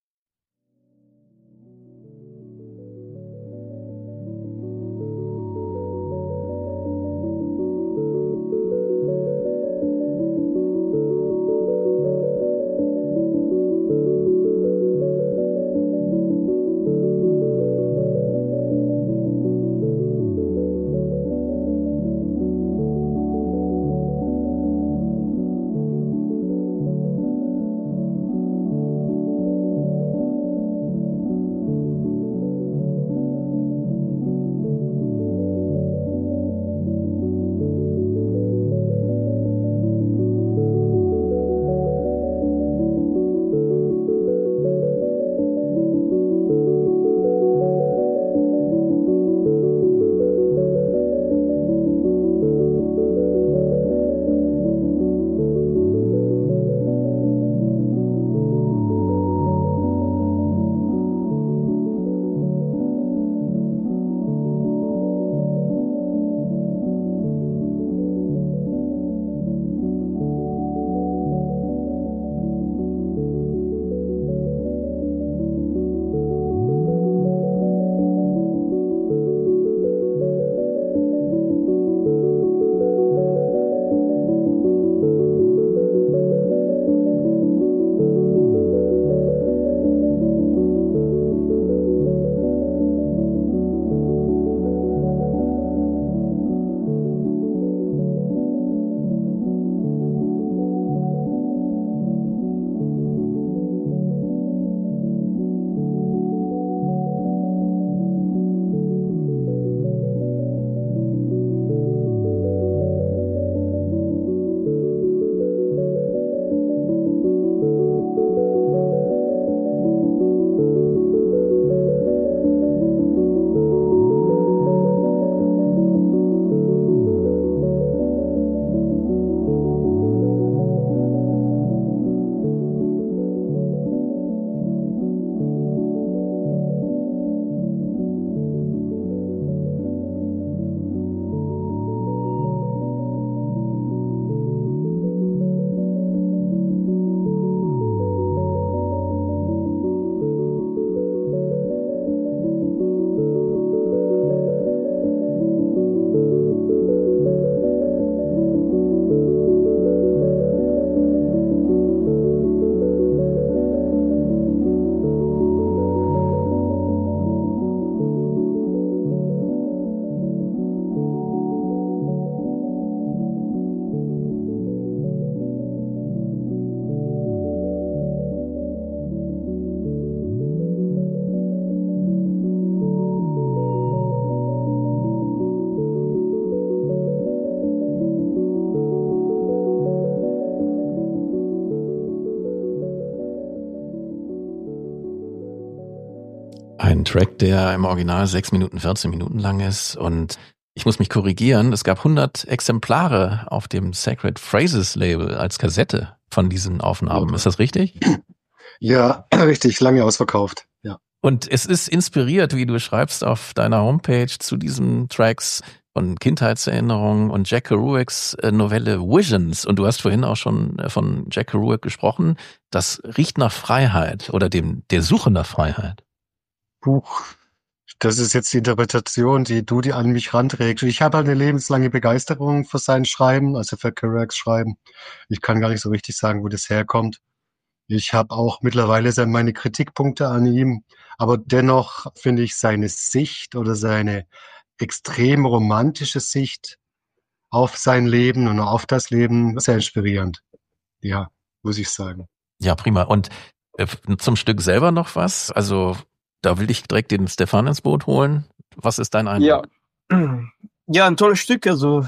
Ein Track, der im Original 6 Minuten, 14 Minuten lang ist und ich muss mich korrigieren, es gab 100 Exemplare auf dem Sacred Phrases Label als Kassette von diesen Aufnahmen. Ist das richtig? Ja, richtig, lange ausverkauft, ja. Und es ist inspiriert, wie du schreibst auf deiner Homepage zu diesen Tracks von Kindheitserinnerungen und Jack Kerouacs Novelle Visions. Und du hast vorhin auch schon von Jack Kerouac gesprochen. Das riecht nach Freiheit oder der Suche nach Freiheit. Buch. Das ist jetzt die Interpretation, die an mich ranträgst. Ich habe halt eine lebenslange Begeisterung für sein Schreiben, also für Kerouacs Schreiben. Ich kann gar nicht so richtig sagen, wo das herkommt. Ich habe auch mittlerweile meine Kritikpunkte an ihm, aber dennoch finde ich seine Sicht oder seine extrem romantische Sicht auf sein Leben und auf das Leben sehr inspirierend. Ja, muss ich sagen. Ja, prima. Und zum Stück selber noch was? Also da will ich direkt den Stefan ins Boot holen. Was ist dein Eindruck? Ja, ein tolles Stück. Also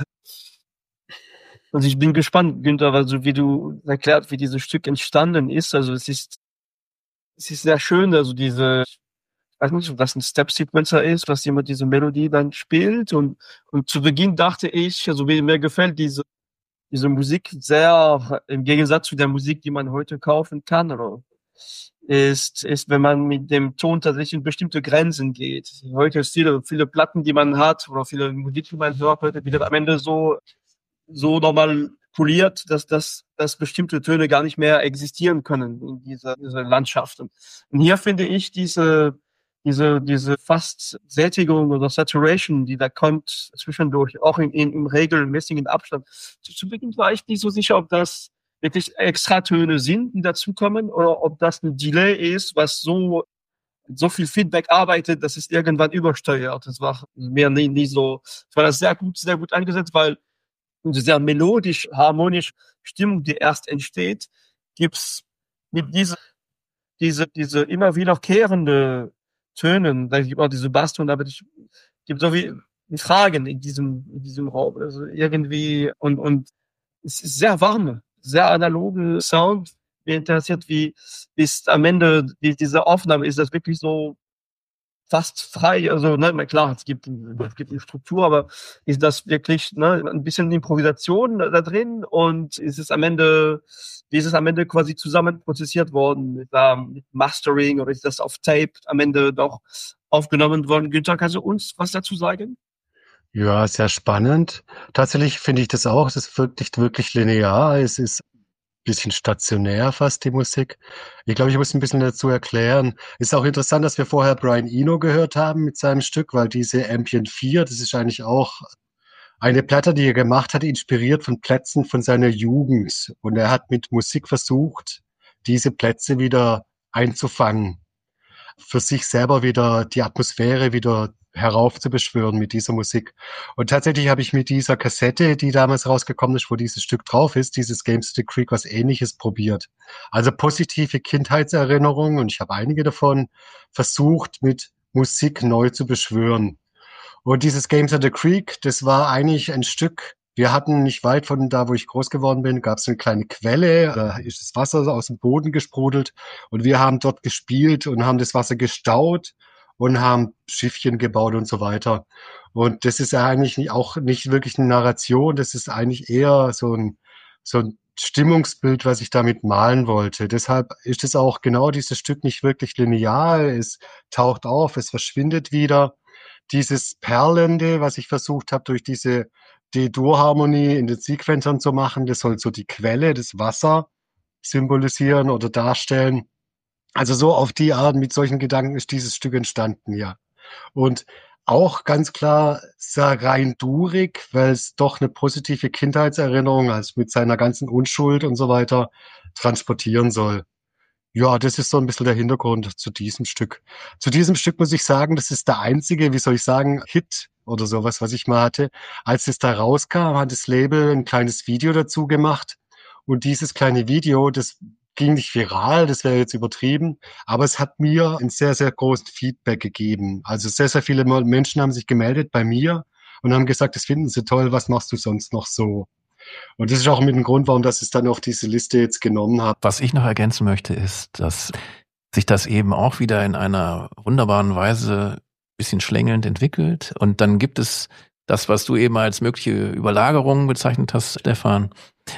ich bin gespannt, Günther, also wie du erklärt, wie dieses Stück entstanden ist. Also es ist sehr schön, also ich weiß nicht, ob das ein Step-Sequencer ist, was jemand diese Melodie dann spielt. Und zu Beginn dachte ich, also mir gefällt diese Musik sehr, im Gegensatz zu der Musik, die man heute kaufen kann, oder ist, wenn man mit dem Ton tatsächlich in bestimmte Grenzen geht. Heute ist viele Platten, die man hat, oder viele Musik, die man hört, heute wird am Ende so normal poliert, dass bestimmte Töne gar nicht mehr existieren können in dieser Landschaft. Und hier finde ich diese fast Sättigung oder Saturation, die da kommt zwischendurch, auch im regelmäßigen Abstand. Zu Beginn war ich nicht so sicher, ob das wirklich Extratöne sind, die dazukommen, oder ob das ein Delay ist, was so viel Feedback arbeitet, dass es irgendwann übersteuert. Das war mir nie so. Es war das sehr gut eingesetzt, weil eine sehr melodisch, harmonisch Stimmung, die erst entsteht, gibt's mit diese immer wiederkehrende Tönen, da gibt auch diese Basstöne, aber es gibt so wie Fragen in diesem Raum, also irgendwie, und es ist sehr warme, sehr analoge Sound. Mir interessiert, wie ist am Ende diese Aufnahme, ist das wirklich so fast frei, also ne, klar, es gibt eine Struktur, aber ist das wirklich ein bisschen Improvisation da drin, und wie ist es am Ende quasi zusammen prozessiert worden mit Mastering, oder ist das auf Tape am Ende doch aufgenommen worden? Günther, kannst du uns was dazu sagen? Ja, sehr spannend. Tatsächlich finde ich das auch. Es wirkt nicht wirklich linear. Es ist bisschen stationär fast, die Musik. Ich glaube, ich muss ein bisschen dazu erklären. Ist auch interessant, dass wir vorher Brian Eno gehört haben mit seinem Stück, weil diese Ambient 4, das ist eigentlich auch eine Platte, die er gemacht hat, inspiriert von Plätzen von seiner Jugend. Und er hat mit Musik versucht, diese Plätze wieder einzufangen, für sich selber wieder die Atmosphäre wieder heraufzubeschwören mit dieser Musik. Und tatsächlich habe ich mit dieser Kassette, die damals rausgekommen ist, wo dieses Stück drauf ist, dieses Games to the Creek, was Ähnliches probiert. Also positive Kindheitserinnerungen, und ich habe einige davon versucht, mit Musik neu zu beschwören. Und dieses Games to the Creek, das war eigentlich ein Stück. Wir hatten nicht weit von da, wo ich groß geworden bin, gab es eine kleine Quelle, da ist das Wasser aus dem Boden gesprudelt, und wir haben dort gespielt und haben das Wasser gestaut und haben Schiffchen gebaut und so weiter. Und das ist ja eigentlich auch nicht wirklich eine Narration, das ist eigentlich eher so ein Stimmungsbild, was ich damit malen wollte. Deshalb ist es auch genau dieses Stück nicht wirklich linear. Es taucht auf, es verschwindet wieder. Dieses Perlende, was ich versucht habe, durch diese D-Dur-Harmonie in den Sequenzern zu machen, das soll so die Quelle, das Wasser symbolisieren oder darstellen. Also so auf die Art, mit solchen Gedanken ist dieses Stück entstanden, ja. Und auch ganz klar sehr rein durig, weil es doch eine positive Kindheitserinnerung, also mit seiner ganzen Unschuld und so weiter, transportieren soll. Ja, das ist so ein bisschen der Hintergrund zu diesem Stück. Zu diesem Stück muss ich sagen, das ist der einzige, wie soll ich sagen, Hit oder sowas, was ich mal hatte. Als es da rauskam, hat das Label ein kleines Video dazu gemacht. Und dieses kleine Video, das ging nicht viral, das wäre jetzt übertrieben, aber es hat mir ein sehr, sehr großes Feedback gegeben. Also sehr, sehr viele Menschen haben sich gemeldet bei mir und haben gesagt, das finden sie toll, was machst du sonst noch so? Und das ist auch mit dem Grund, warum das es dann auf diese Liste jetzt genommen hat. Was ich noch ergänzen möchte, ist, dass sich das eben auch wieder in einer wunderbaren Weise bisschen schlängelnd entwickelt. Und dann gibt es das, was du eben als mögliche Überlagerung bezeichnet hast, Stefan,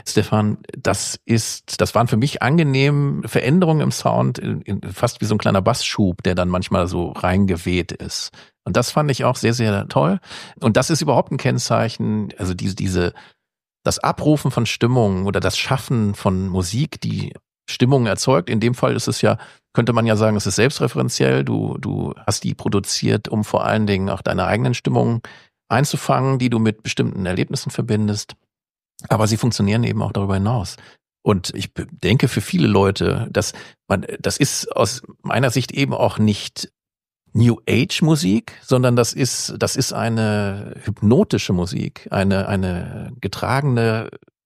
das waren für mich angenehm Veränderungen im Sound, fast wie so ein kleiner Bassschub, der dann manchmal so reingeweht ist. Und das fand ich auch sehr, sehr toll. Und das ist überhaupt ein Kennzeichen, also das Abrufen von Stimmungen oder das Schaffen von Musik, die Stimmungen erzeugt. In dem Fall ist es ja, könnte man ja sagen, es ist selbstreferenziell. Du hast die produziert, um vor allen Dingen auch deine eigenen Stimmungen einzufangen, die du mit bestimmten Erlebnissen verbindest. Aber sie funktionieren eben auch darüber hinaus. Und ich denke, für viele Leute, das ist aus meiner Sicht eben auch nicht New Age Musik, sondern das ist eine hypnotische Musik, eine getragene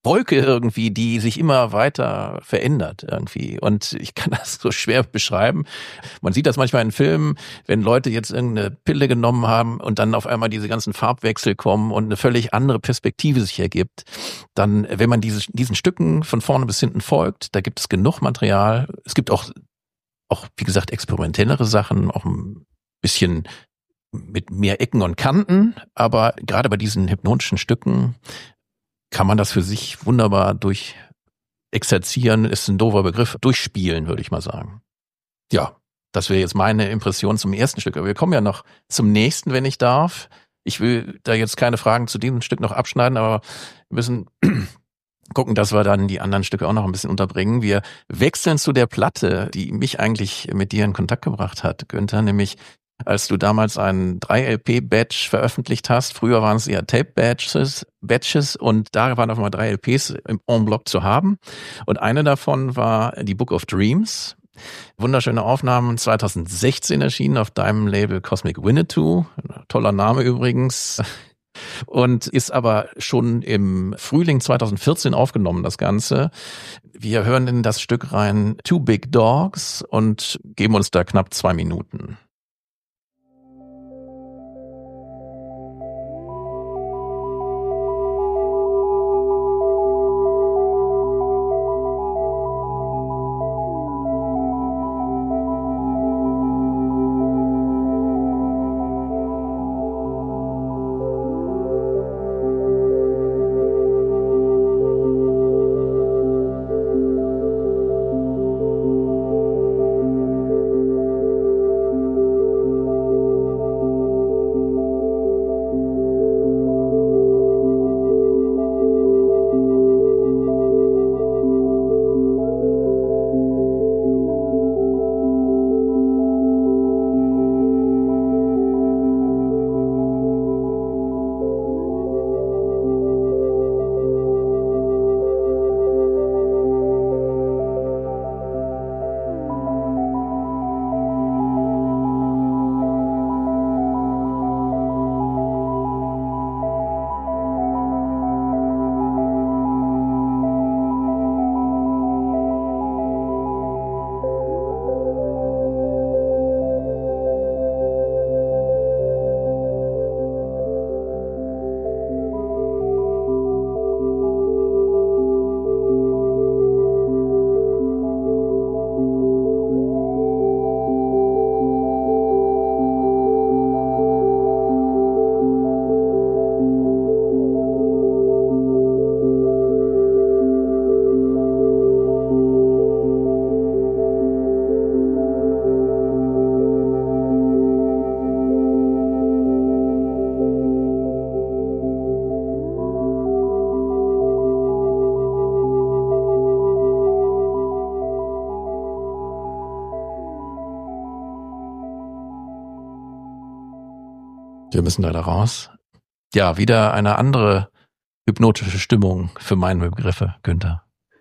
Wolke irgendwie, die sich immer weiter verändert irgendwie. Und ich kann das so schwer beschreiben. Man sieht das manchmal in Filmen, wenn Leute jetzt irgendeine Pille genommen haben und dann auf einmal diese ganzen Farbwechsel kommen und eine völlig andere Perspektive sich ergibt. Dann, wenn man diesen Stücken von vorne bis hinten folgt, da gibt es genug Material. Es gibt auch, wie gesagt, experimentellere Sachen, auch ein bisschen mit mehr Ecken und Kanten. Aber gerade bei diesen hypnotischen Stücken kann man das für sich wunderbar durchexerzieren, ist ein doofer Begriff, durchspielen, würde ich mal sagen. Ja, das wäre jetzt meine Impression zum ersten Stück. Aber wir kommen ja noch zum nächsten, wenn ich darf. Ich will da jetzt keine Fragen zu diesem Stück noch abschneiden, aber wir müssen gucken, dass wir dann die anderen Stücke auch noch ein bisschen unterbringen. Wir wechseln zu der Platte, die mich eigentlich mit dir in Kontakt gebracht hat, Günther, nämlich als du damals einen 3-LP-Batch veröffentlicht hast. Früher waren es eher Tape-Batches und da waren auf einmal 3 LPs im En bloc zu haben. Und eine davon war die Book of Dreams. Wunderschöne Aufnahmen, 2016 erschienen auf deinem Label Cosmic Winnetou. Toller Name übrigens. Und ist aber schon im Frühling 2014 aufgenommen, das Ganze. Wir hören in das Stück rein Two Big Dogs und geben uns da knapp 2 Minuten. Wir müssen leider raus. Ja, wieder eine andere hypnotische Stimmung für meine Begriffe, Günther.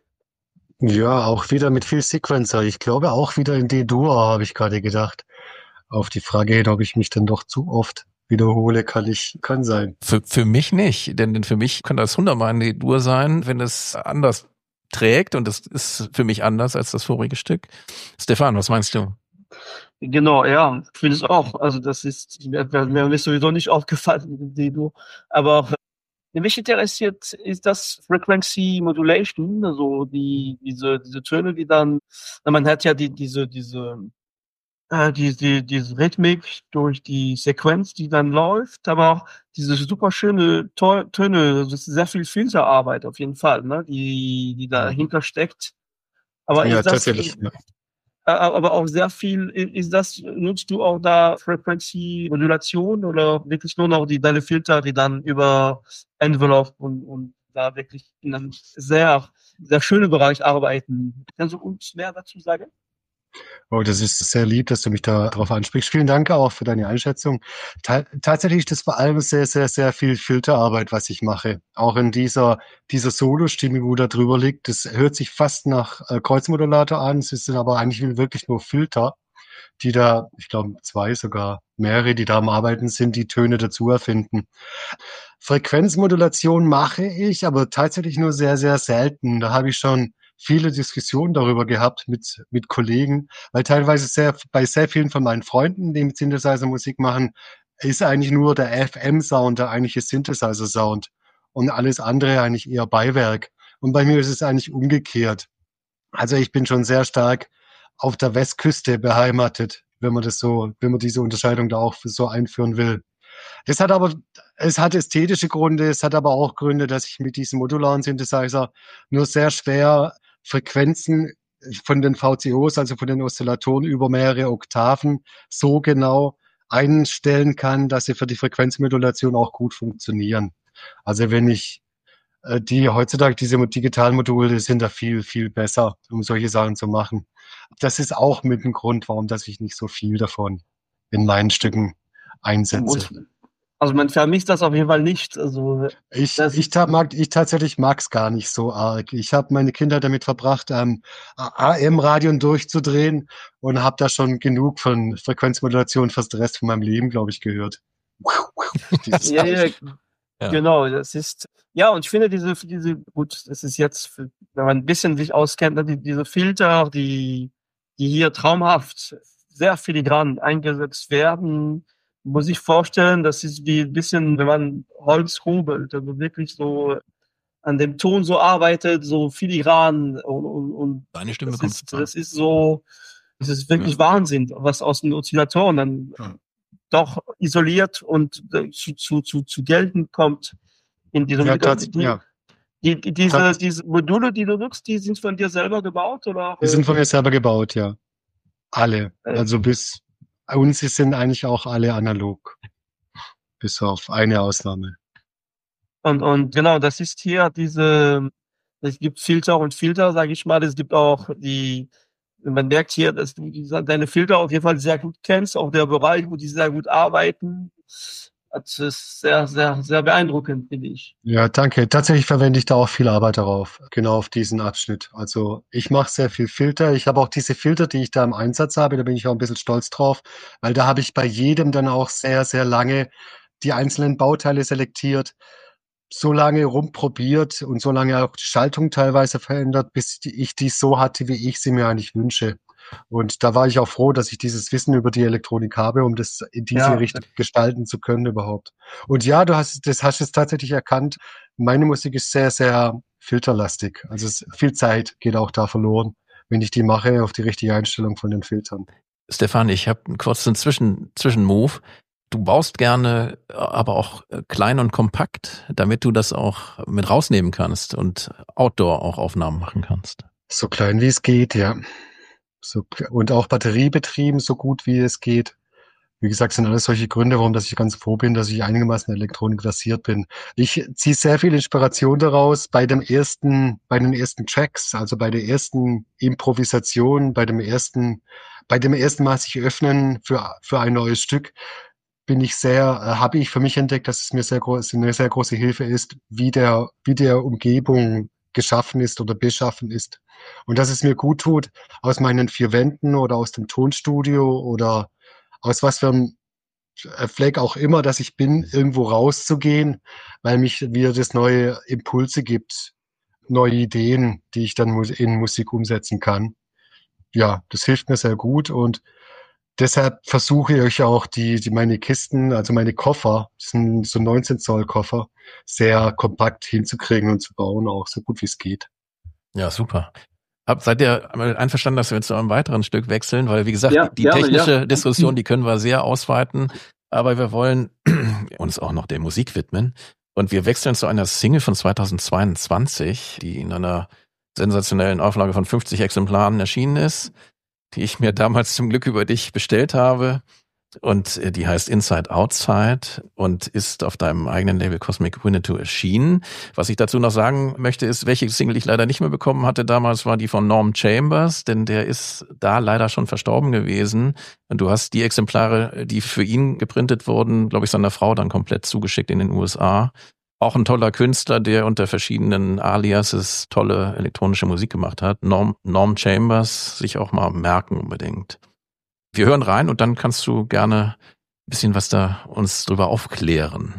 Ja, auch wieder mit viel Sequencer. Ich glaube auch wieder in D-Dur, habe ich gerade gedacht. Auf die Frage hin, ob ich mich dann doch zu oft wiederhole, kann sein. Für mich nicht, denn für mich kann das 100-mal in D-Dur sein, wenn es anders trägt und das ist für mich anders als das vorige Stück. Stefan, was meinst du? Genau, ja, ich finde es auch. Also das ist mir ist sowieso nicht aufgefallen, die du. Aber mich interessiert ist das Frequency Modulation, also diese Töne, die dann, man hat ja diese Rhythmik durch die Sequenz, die dann läuft, aber auch diese super schöne Töne, das ist sehr viel Filterarbeit auf jeden Fall, ne, die dahinter steckt. Aber Ja, ist das tatsächlich. Ja. aber auch sehr viel, nutzt du auch da Frequency-Modulation oder wirklich nur noch deine Filter, die dann über Envelope und da wirklich in einem sehr, sehr schönen Bereich arbeiten? Kannst du uns mehr dazu sagen? Oh, das ist sehr lieb, dass du mich da drauf ansprichst. Vielen Dank auch für deine Einschätzung. Tatsächlich ist das vor allem sehr, sehr, sehr viel Filterarbeit, was ich mache. Auch in dieser Solo-Stimme, wo da drüber liegt, das hört sich fast nach Kreuzmodulator an. Es ist dann aber eigentlich wirklich nur Filter, die da, ich glaube 2 sogar, mehrere, die da am Arbeiten sind, die Töne dazu erfinden. Frequenzmodulation mache ich, aber tatsächlich nur sehr, sehr selten. Da habe ich schon viele Diskussionen darüber gehabt mit Kollegen, weil teilweise bei sehr vielen von meinen Freunden, die mit Synthesizer Musik machen, ist eigentlich nur der FM-Sound der eigentliche Synthesizer-Sound und alles andere eigentlich eher Beiwerk. Und bei mir ist es eigentlich umgekehrt. Also ich bin schon sehr stark auf der Westküste beheimatet, wenn man diese Unterscheidung da auch so einführen will. Es hat ästhetische Gründe, es hat aber auch Gründe, dass ich mit diesem modularen Synthesizer nur sehr schwer Frequenzen von den VCOs, also von den Oszillatoren über mehrere Oktaven so genau einstellen kann, dass sie für die Frequenzmodulation auch gut funktionieren. Also wenn ich heutzutage diese digitalen Module sind da viel, viel besser, um solche Sachen zu machen. Das ist auch mit ein Grund, warum dass ich nicht so viel davon in meinen Stücken einsetze. Also man vermisst das auf jeden Fall nicht. Also ich tatsächlich mag's gar nicht so arg. Ich habe meine Kindheit damit verbracht, AM-Radien durchzudrehen und habe da schon genug von Frequenzmodulation für den Rest von meinem Leben, glaube ich, gehört. Ja. Genau, das ist, ja, und ich finde gut, das ist jetzt, wenn man ein bisschen sich auskennt, diese Filter, die hier traumhaft, sehr filigran eingesetzt werden, muss ich vorstellen, das ist wie ein bisschen, wenn man Holz hobelt, also wirklich so an dem Ton so arbeitet, so filigran und deine Stimme das ist so, das ist wirklich Wahnsinn, was aus den Oszillatoren dann doch isoliert und zu gelten kommt in diesem diese Module, die du nutzt, die sind von dir selber gebaut, oder? Die sind von mir selber gebaut, ja. Alle. Also bis uns sind eigentlich auch alle analog. Bis auf eine Ausnahme. Und genau, das ist hier es gibt Filter und Filter, sage ich mal. Es gibt auch man merkt hier, dass du deine Filter auf jeden Fall sehr gut kennst, auch der Bereich, wo die sehr gut arbeiten. Das ist sehr, sehr, sehr beeindruckend, finde ich. Ja, danke. Tatsächlich verwende ich da auch viel Arbeit darauf, genau auf diesen Abschnitt. Also ich mache sehr viel Filter. Ich habe auch diese Filter, die ich da im Einsatz habe, da bin ich auch ein bisschen stolz drauf, weil da habe ich bei jedem dann auch sehr, sehr lange die einzelnen Bauteile selektiert, so lange rumprobiert und so lange auch die Schaltung teilweise verändert, bis ich die so hatte, wie ich sie mir eigentlich wünsche. Und da war ich auch froh, dass ich dieses Wissen über die Elektronik habe, um das in diese Richtung gestalten zu können überhaupt. Und ja, das hast es tatsächlich erkannt. Meine Musik ist sehr, sehr filterlastig. Also viel Zeit geht auch da verloren, wenn ich die mache auf die richtige Einstellung von den Filtern. Stefan, ich habe einen kurzen Zwischenmove. Du baust gerne, aber auch klein und kompakt, damit du das auch mit rausnehmen kannst und Outdoor auch Aufnahmen machen kannst. So klein wie es geht, ja. Und auch batteriebetrieben, so gut wie es geht. Wie gesagt, sind alles solche Gründe, warum dass ich ganz froh bin, dass ich einigermaßen Elektronik versiert bin. Ich ziehe sehr viel Inspiration daraus bei den ersten Tracks, also bei der ersten Improvisation, bei dem ersten Mal sich öffnen für ein neues Stück. Habe ich für mich entdeckt, dass es mir eine sehr große Hilfe ist, wie der Umgebung geschaffen ist oder beschaffen ist. Und dass es mir gut tut, aus meinen 4 Wänden oder aus dem Tonstudio oder aus was für einem Fleck auch immer, dass ich bin, irgendwo rauszugehen, weil mich wieder das neue Impulse gibt, neue Ideen, die ich dann in Musik umsetzen kann. Ja, das hilft mir sehr gut und deshalb versuche ich auch meine Kisten, also meine Koffer, das sind so 19 Zoll Koffer, sehr kompakt hinzukriegen und zu bauen, auch so gut wie es geht. Ja, super. Seid ihr einverstanden, dass wir zu einem weiteren Stück wechseln? Weil, wie gesagt, die technische Diskussion, die können wir sehr ausweiten, aber wir wollen uns auch noch der Musik widmen. Und wir wechseln zu einer Single von 2022, die in einer sensationellen Auflage von 50 Exemplaren erschienen ist, die ich mir damals zum Glück über dich bestellt habe. Und die heißt Inside Outside und ist auf deinem eigenen Label Cosmic Winnetou erschienen. Was ich dazu noch sagen möchte, ist, welche Single ich leider nicht mehr bekommen hatte damals, war die von Norm Chambers, denn der ist da leider schon verstorben gewesen. Und du hast die Exemplare, die für ihn geprintet wurden, glaube ich, seiner Frau dann komplett zugeschickt in den USA. Auch ein toller Künstler, der unter verschiedenen Aliases tolle elektronische Musik gemacht hat. Norm Chambers, sich auch mal merken unbedingt. Wir hören rein und dann kannst du gerne ein bisschen was da uns drüber aufklären.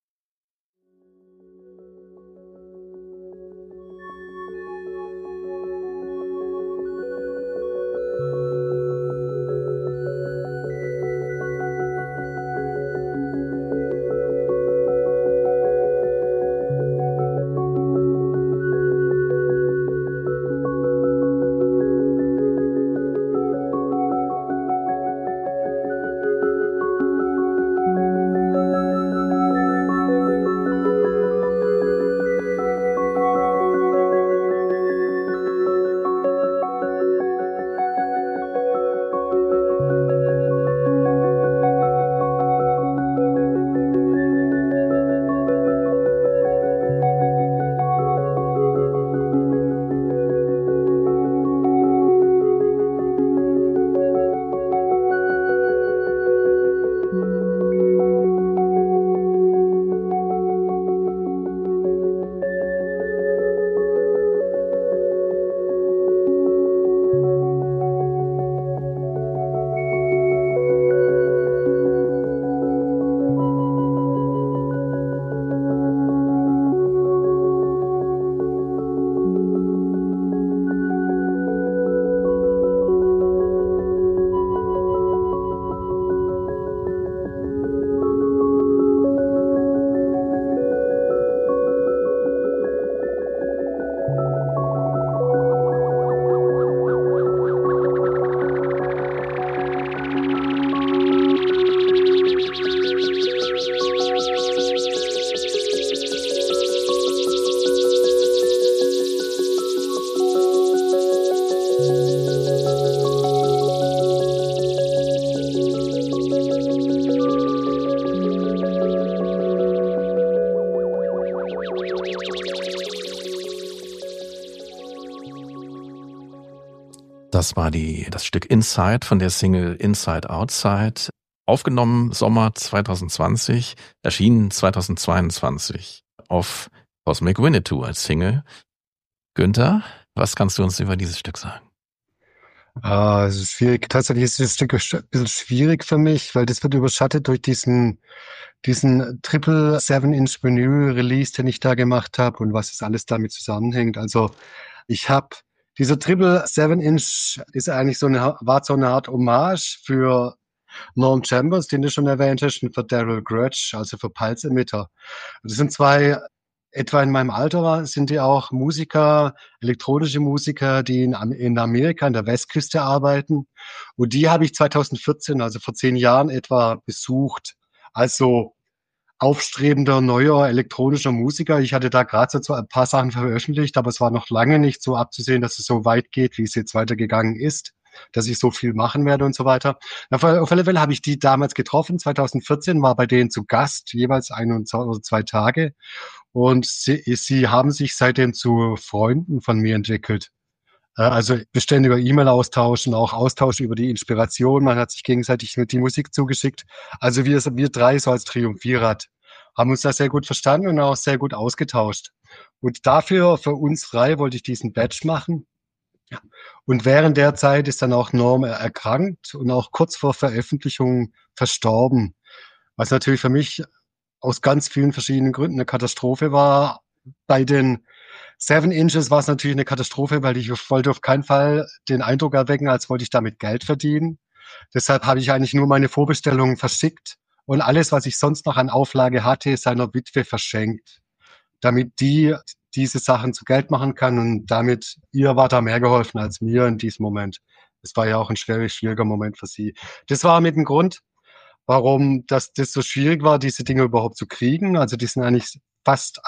Das war das Stück Inside von der Single Inside Outside. Aufgenommen Sommer 2020, erschienen 2022 auf Cosmic Winnetou als Single. Günther, was kannst du uns über dieses Stück sagen? Es ist schwierig. Tatsächlich ist das Stück ein bisschen schwierig für mich, weil das wird überschattet durch diesen Triple 7-Inch Vinyl Release, den ich da gemacht habe und was es alles damit zusammenhängt. Also dieser Triple 7-Inch ist eigentlich war so eine Art Hommage für Norm Chambers, den du schon erwähnt hast, und für Daryl Grudge, also für Pulse Emitter. Das sind zwei, etwa in meinem Alter sind die auch Musiker, elektronische Musiker, die in Amerika, an der Westküste arbeiten. Und die habe ich 2014, also vor 10 Jahren etwa, besucht. Also aufstrebender, neuer elektronischer Musiker. Ich hatte da gerade so ein paar Sachen veröffentlicht, aber es war noch lange nicht so abzusehen, dass es so weit geht, wie es jetzt weitergegangen ist, dass ich so viel machen werde und so weiter. Auf alle Fälle habe ich die damals getroffen. 2014 war bei denen zu Gast, jeweils 1 oder 2 Tage. Und sie haben sich seitdem zu Freunden von mir entwickelt. Also beständiger E-Mail-Austausch und auch Austausch über die Inspiration. Man hat sich gegenseitig mit die Musik zugeschickt. Also wir 3 so als Triumvirat haben uns da sehr gut verstanden und auch sehr gut ausgetauscht. Und dafür, für uns 3, wollte ich diesen Badge machen. Ja. Und während der Zeit ist dann auch Norm erkrankt und auch kurz vor Veröffentlichung verstorben. Was natürlich für mich aus ganz vielen verschiedenen Gründen eine Katastrophe war. Bei den 7 Inches war es natürlich eine Katastrophe, weil ich wollte auf keinen Fall den Eindruck erwecken, als wollte ich damit Geld verdienen. Deshalb habe ich eigentlich nur meine Vorbestellungen verschickt und alles, was ich sonst noch an Auflage hatte, seiner Witwe verschenkt, damit die diese Sachen zu Geld machen kann, und damit ihr war da mehr geholfen als mir in diesem Moment. Es war ja auch ein schwieriger Moment für sie. Das war mit dem Grund, warum das so schwierig war, diese Dinge überhaupt zu kriegen. Also die sind eigentlich fast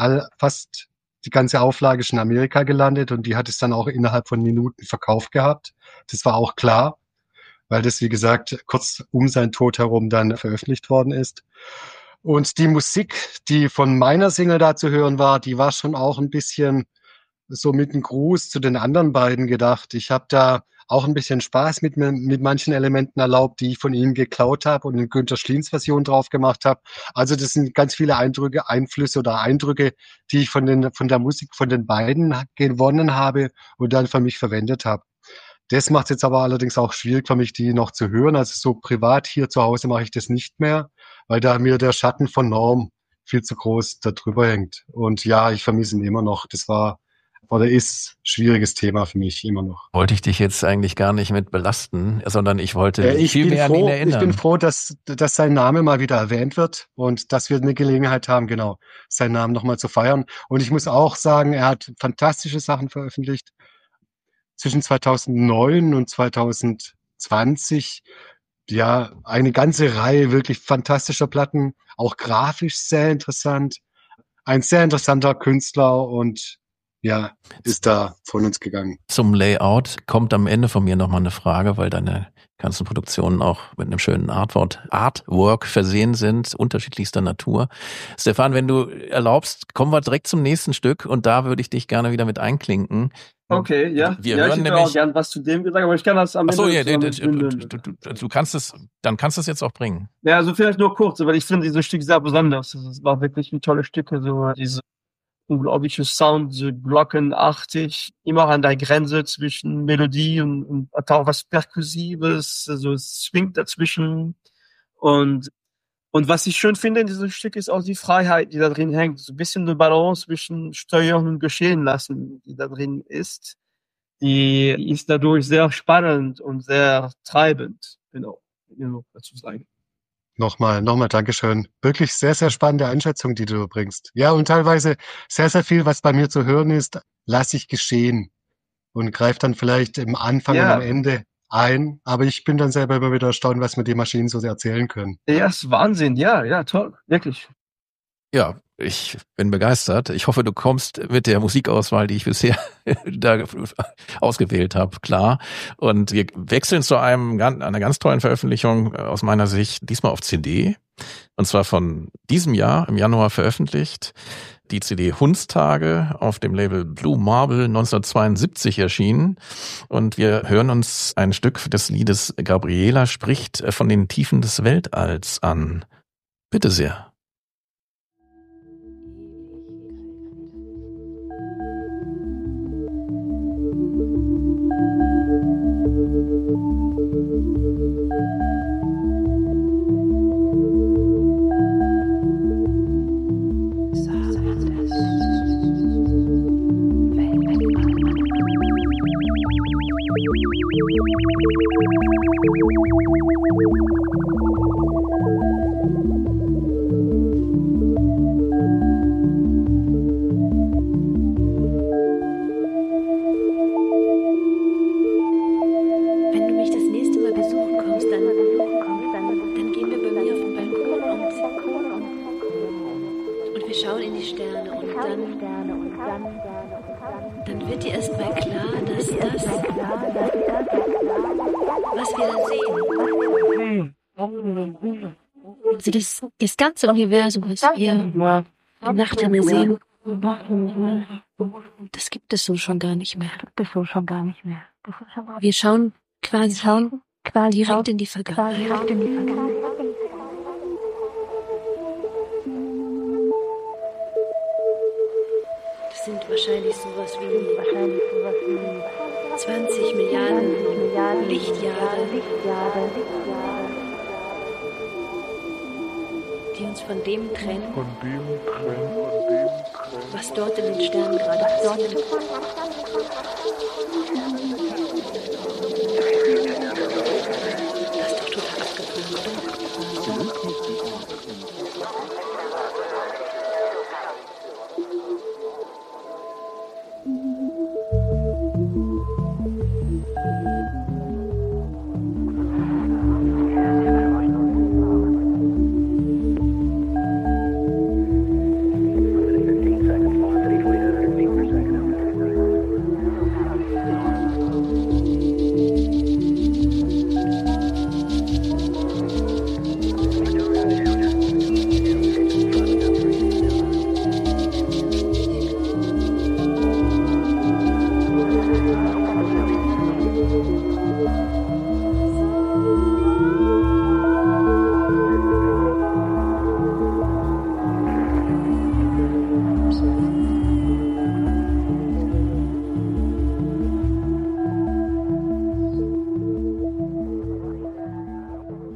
die ganze Auflage ist in Amerika gelandet und die hat es dann auch innerhalb von Minuten verkauft gehabt. Das war auch klar, weil das, wie gesagt, kurz um seinen Tod herum dann veröffentlicht worden ist. Und die Musik, die von meiner Single da zu hören war, die war schon auch ein bisschen so mit einem Gruß zu den anderen beiden gedacht. Ich habe da auch ein bisschen Spaß mit manchen Elementen erlaubt, die ich von ihnen geklaut habe und eine Günter Schliens Version drauf gemacht habe. Also das sind ganz viele Einflüsse, die ich von der Musik von den beiden gewonnen habe und dann für mich verwendet habe. Das macht es jetzt aber allerdings auch schwierig für mich, die noch zu hören. Also so privat hier zu Hause mache ich das nicht mehr, weil da mir der Schatten von Norm viel zu groß darüber hängt. Und ja, ich vermisse ihn immer noch. Das war oder ist schwieriges Thema für mich immer noch. Wollte ich dich jetzt eigentlich gar nicht mit belasten, sondern ich wollte dich viel mehr an ihn erinnern. Ich bin froh, dass sein Name mal wieder erwähnt wird und dass wir eine Gelegenheit haben, genau, seinen Namen nochmal zu feiern. Und ich muss auch sagen, er hat fantastische Sachen veröffentlicht. Zwischen 2009 und 2020, ja, eine ganze Reihe wirklich fantastischer Platten, auch grafisch sehr interessant. Ein sehr interessanter Künstler und ja, ist da von uns gegangen. Zum Layout kommt am Ende von mir nochmal eine Frage, weil deine ganzen Produktionen auch mit einem schönen Artwork versehen sind, unterschiedlichster Natur. Stefan, wenn du erlaubst, kommen wir direkt zum nächsten Stück und da würde ich dich gerne wieder mit einklinken. Okay, ja. Wir ja, hören ich hätte nämlich auch gern was zu dem gesagt, aber ich kann das am Ende. Ach so, ja, du kannst es, dann kannst du es jetzt auch bringen. Ja, also vielleicht nur kurz, weil ich finde dieses Stück sehr besonders. Es war wirklich ein tolles Stück, so diese unglaubliche Sound, so glockenartig, immer an der Grenze zwischen Melodie und hat auch was Perkussives, also es schwingt dazwischen. Und was ich schön finde in diesem Stück ist auch die Freiheit, die da drin hängt. So ein bisschen eine Balance zwischen Steuern und Geschehen lassen, die da drin ist. Die ist dadurch sehr spannend und sehr treibend, genau, dazu sagen. Nochmal Dankeschön. Wirklich sehr, sehr spannende Einschätzung, die du bringst. Ja, und teilweise sehr, sehr viel, was bei mir zu hören ist, lasse ich geschehen und greife dann vielleicht im Anfang und am Ende ein. Aber ich bin dann selber immer wieder erstaunt, was mir die Maschinen so erzählen können. Ja, ist Wahnsinn. Ja, toll. Wirklich. Ja, ich bin begeistert. Ich hoffe, du kommst mit der Musikauswahl, die ich bisher da ausgewählt habe, klar. Und wir wechseln zu einer ganz tollen Veröffentlichung aus meiner Sicht, diesmal auf CD. Und zwar von diesem Jahr, im Januar veröffentlicht. Die CD Hundstage auf dem Label Blue Marble 1972 erschienen. Und wir hören uns ein Stück des Liedes Gabriela spricht von den Tiefen des Weltalls an. Bitte sehr. Dann wird dir erst mal klar, dass das, was wir da sehen, also das ganze Universum, was wir im Nachthimmel sehen, das gibt es so schon gar nicht mehr. Wir schauen quasi direkt in die Vergangenheit. Das sind wahrscheinlich sowas wie 20 Milliarden Lichtjahre, die uns von dem trennen, was dort in den Sternen gerade passiert. Das ist doch total abgefahren, oder?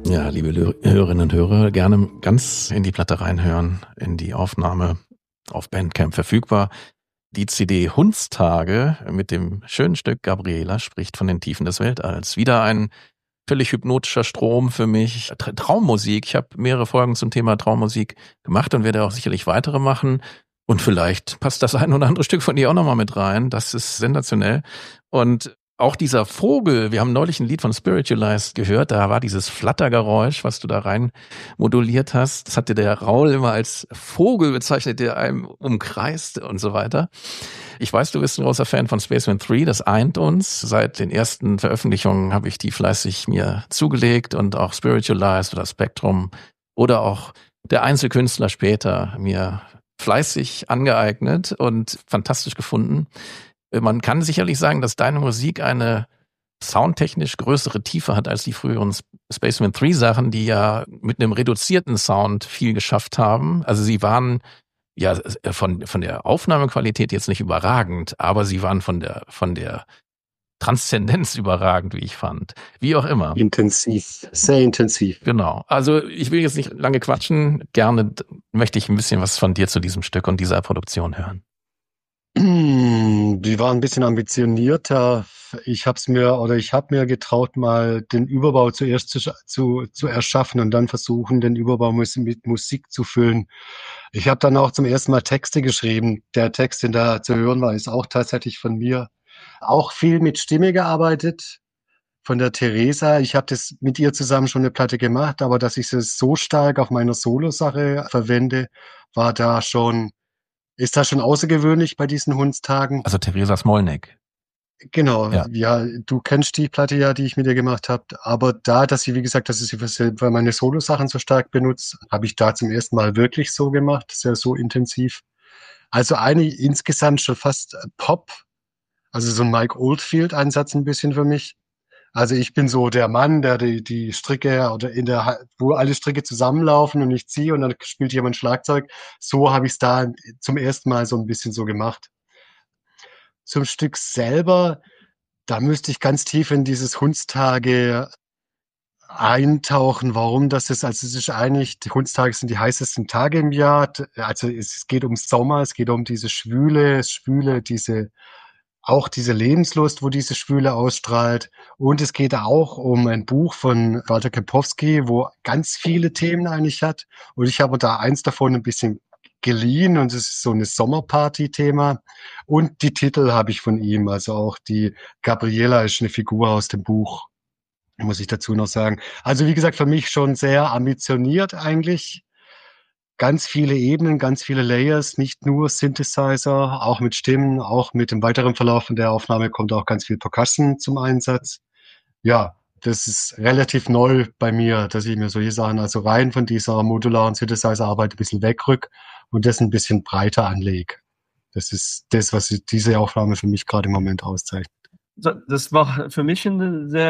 Ja, liebe Hörerinnen und Hörer, gerne ganz in die Platte reinhören, in die Aufnahme auf Bandcamp verfügbar. Die CD Hundstage mit dem schönen Stück Gabriela spricht von den Tiefen des Weltalls. Wieder ein völlig hypnotischer Strom für mich. Traummusik. Ich habe mehrere Folgen zum Thema Traummusik gemacht und werde auch sicherlich weitere machen. Und vielleicht passt das ein oder andere Stück von dir auch nochmal mit rein. Das ist sensationell. Und auch dieser Vogel, wir haben neulich ein Lied von Spiritualized gehört, da war dieses Flattergeräusch, was du da rein moduliert hast. Das hatte der Raul immer als Vogel bezeichnet, der einem umkreist und so weiter. Ich weiß, du bist ein großer Fan von Spaceman 3, das eint uns. Seit den ersten Veröffentlichungen habe ich die fleißig mir zugelegt und auch Spiritualized oder Spectrum oder auch der Einzelkünstler später mir fleißig angeeignet und fantastisch gefunden. Man kann sicherlich sagen, dass deine Musik eine soundtechnisch größere Tiefe hat als die früheren Spaceman 3 Sachen, die ja mit einem reduzierten Sound viel geschafft haben. Also sie waren ja von der Aufnahmequalität jetzt nicht überragend, aber sie waren von der Transzendenz überragend, wie ich fand. Wie auch immer. Intensiv, sehr intensiv. Genau. Also ich will jetzt nicht lange quatschen. Gerne möchte ich ein bisschen was von dir zu diesem Stück und dieser Produktion hören. Die war ein bisschen ambitionierter. Ich habe mir getraut, mal den Überbau zuerst zu erschaffen und dann versuchen, den Überbau mit Musik zu füllen. Ich habe dann auch zum ersten Mal Texte geschrieben. Der Text, den da zu hören war, ist auch tatsächlich von mir. Auch viel mit Stimme gearbeitet, von der Theresa. Ich habe das mit ihr zusammen schon eine Platte gemacht, aber dass ich es so stark auf meiner Solo-Sache verwende, ist das schon außergewöhnlich bei diesen Hundstagen. Also Theresa Smolnek. Genau, Ja. ja, du kennst die Platte ja, die ich mit dir gemacht habe, aber dass ich sie für meine Solo-Sachen so stark benutze, habe ich da zum ersten Mal wirklich so gemacht, sehr so intensiv. Also insgesamt schon fast Pop, also so ein Mike Oldfield-Ansatz ein bisschen für mich. Also ich bin so der Mann, der die Stricke oder wo alle Stricke zusammenlaufen und ich ziehe und dann spielt jemand Schlagzeug. So habe ich es da zum ersten Mal so ein bisschen so gemacht. Zum Stück selber, da müsste ich ganz tief in dieses Hundstage eintauchen. Warum das ist, also es ist eigentlich, die Hundstage sind die heißesten Tage im Jahr. Also es geht um Sommer, es geht um diese Schwüle, auch diese Lebenslust, wo diese Schwüle ausstrahlt. Und es geht auch um ein Buch von Walter Kempowski, wo ganz viele Themen eigentlich hat. Und ich habe da eins davon ein bisschen geliehen und es ist so ein Sommerparty-Thema. Und die Titel habe ich von ihm, also auch die Gabriela ist eine Figur aus dem Buch, muss ich dazu noch sagen. Also wie gesagt, für mich schon sehr ambitioniert eigentlich. Ganz viele Ebenen, ganz viele Layers, nicht nur Synthesizer, auch mit Stimmen, auch mit dem weiteren Verlauf von der Aufnahme kommt auch ganz viel Percussion zum Einsatz. Ja, das ist relativ neu bei mir, dass ich mir solche Sachen also rein von dieser modularen Synthesizer-Arbeit ein bisschen wegrück und das ein bisschen breiter anlege. Das ist das, was diese Aufnahme für mich gerade im Moment auszeichnet. Das war für mich es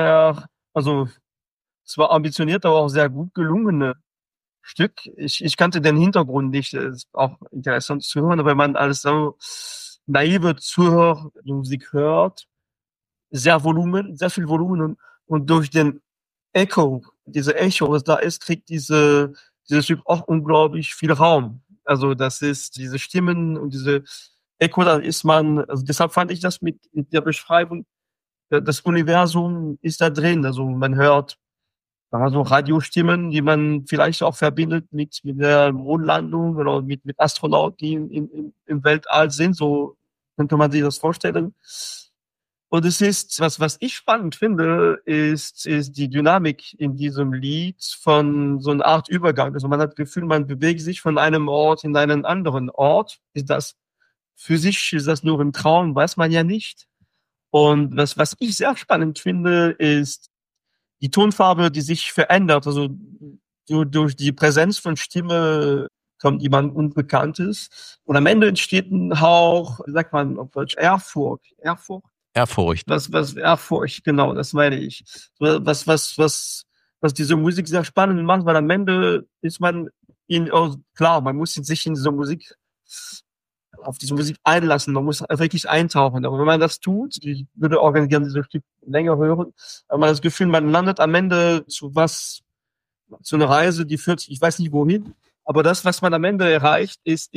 war ambitioniert, aber auch sehr gut gelungene Stück. Ich kannte den Hintergrund nicht. Es ist auch interessant zu hören, wenn man alles so naive Zuhörmusik hört. Sehr viel Volumen und durch den diese Echo, was da ist, kriegt dieses Stück auch unglaublich viel Raum. Also das ist diese Stimmen und diese Echo, also deshalb fand ich das mit der Beschreibung, das Universum ist da drin. Also man hört so Radiostimmen, die man vielleicht auch verbindet mit der Mondlandung oder mit Astronauten, die im Weltall sind. So könnte man sich das vorstellen. Und es ist, was ich spannend finde, ist die Dynamik in diesem Lied von so einer Art Übergang. Also man hat das Gefühl, man bewegt sich von einem Ort in einen anderen Ort. Ist das nur ein Traum? Weiß man ja nicht. Und was ich sehr spannend finde, ist die Tonfarbe, die sich verändert. Also durch die Präsenz von Stimme kommt jemand Unbekanntes. Und am Ende entsteht ein Hauch, wie sagt man auf Deutsch, Ehrfurcht. Ehrfurcht. Ehrfurcht, genau, das meine ich. Was diese Musik sehr spannend macht, weil am Ende ist man klar, man muss sich auf diese Musik einlassen, man muss wirklich eintauchen. Aber wenn man das tut, ich würde auch gerne dieses Stück länger hören, aber man hat das Gefühl, man landet am Ende zu was so eine Reise, die führt, ich weiß nicht wohin, aber das, was man am Ende erreicht, ist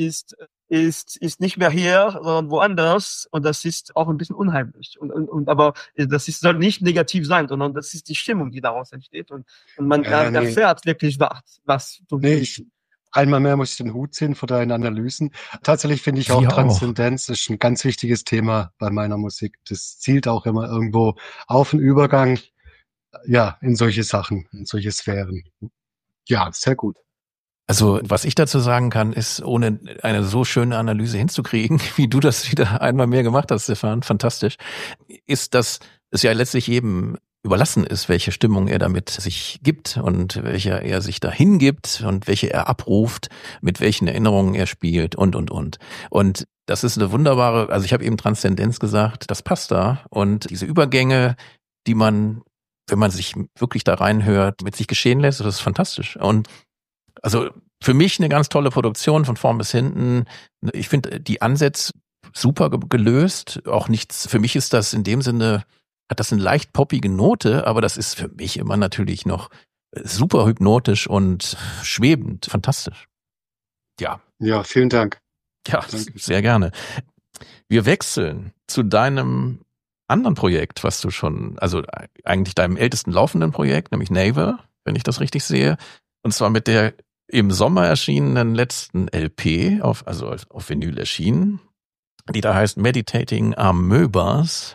nicht mehr hier, sondern woanders. Und das ist auch ein bisschen unheimlich. Aber das soll nicht negativ sein, sondern das ist die Stimmung, die daraus entsteht. Und man erfährt wirklich was du willst. Einmal mehr muss ich den Hut ziehen vor deinen Analysen. Tatsächlich finde ich auch Transzendenz ist ein ganz wichtiges Thema bei meiner Musik. Das zielt auch immer irgendwo auf den Übergang, ja, in solche Sachen, in solche Sphären. Ja, sehr gut. Also, was ich dazu sagen kann, ist, ohne eine so schöne Analyse hinzukriegen, wie du das wieder einmal mehr gemacht hast, Stefan, fantastisch, ist, dass es ja letztlich jedem überlassen ist, welche Stimmung er damit sich gibt und welche er sich dahin gibt und welche er abruft, mit welchen Erinnerungen er spielt und. Und das ist eine wunderbare, also ich habe eben Transzendenz gesagt, das passt da. Und diese Übergänge, die man, wenn man sich wirklich da reinhört, mit sich geschehen lässt, das ist fantastisch. Und also für mich eine ganz tolle Produktion von vorn bis hinten. Ich finde die Ansätze super gelöst. Auch nichts, für mich ist das in dem Sinne, hat das eine leicht poppige Note, aber das ist für mich immer natürlich noch super hypnotisch und schwebend. Fantastisch. Ja. Ja, vielen Dank. Ja, danke. Sehr gerne. Wir wechseln zu deinem anderen Projekt, was du schon, also eigentlich deinem ältesten laufenden Projekt, nämlich Naver, wenn ich das richtig sehe. Und zwar mit der im Sommer erschienenen letzten LP, auf Vinyl erschienen, die da heißt Meditating Amoebas.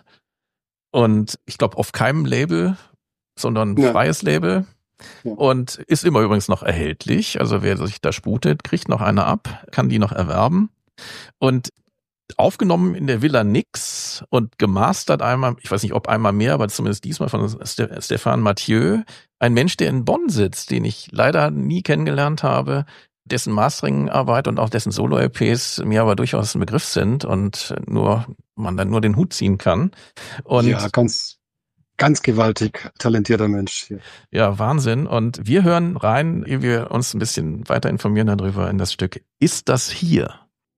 Und ich glaube auf keinem Label, sondern freies Label. Ja. Und ist immer übrigens noch erhältlich. Also wer sich da sputet, kriegt noch eine ab, kann die noch erwerben. Und aufgenommen in der Villa Nix und gemastert einmal, ich weiß nicht, ob einmal mehr, aber zumindest diesmal von Stéphane Mathieu, ein Mensch, der in Bonn sitzt, den ich leider nie kennengelernt habe, dessen Mastering-Arbeit und auch dessen Solo-LPs mir aber durchaus ein Begriff sind und man dann nur den Hut ziehen kann. Und ja, ganz gewaltig talentierter Mensch hier. Ja, Wahnsinn. Und wir hören rein, ehe wir uns ein bisschen weiter informieren darüber, in das Stück Ist das hier?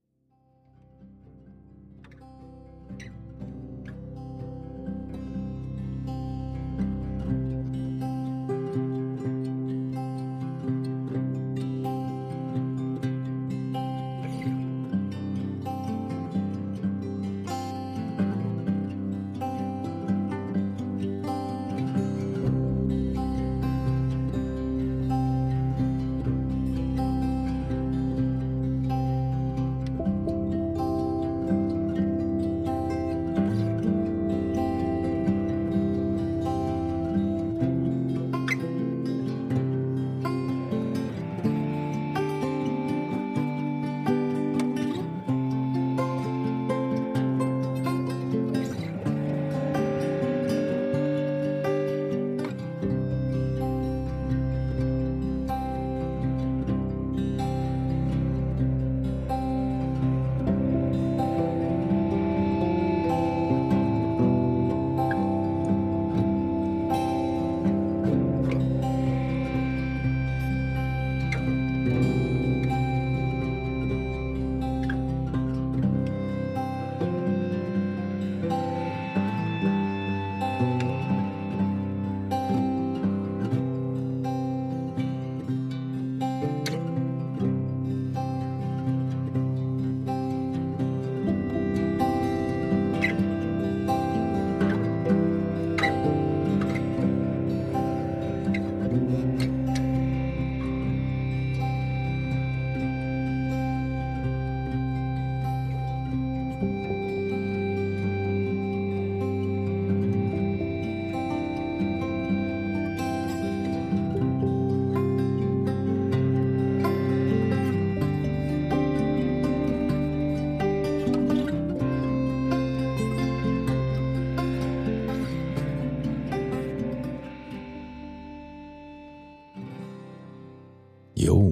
Jo.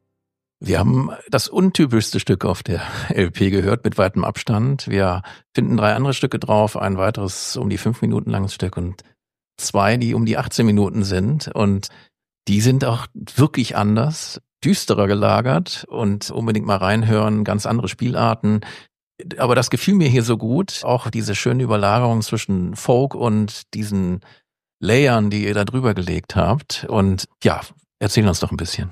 Wir haben das untypischste Stück auf der LP gehört, mit weitem Abstand. Wir finden 3 andere Stücke drauf, ein weiteres um die 5 Minuten langes Stück und 2, die um die 18 Minuten sind. Und die sind auch wirklich anders, düsterer gelagert und unbedingt mal reinhören, ganz andere Spielarten. Aber das gefiel mir hier so gut, auch diese schöne Überlagerung zwischen Folk und diesen Layern, die ihr da drüber gelegt habt. Und ja, erzähl uns doch ein bisschen.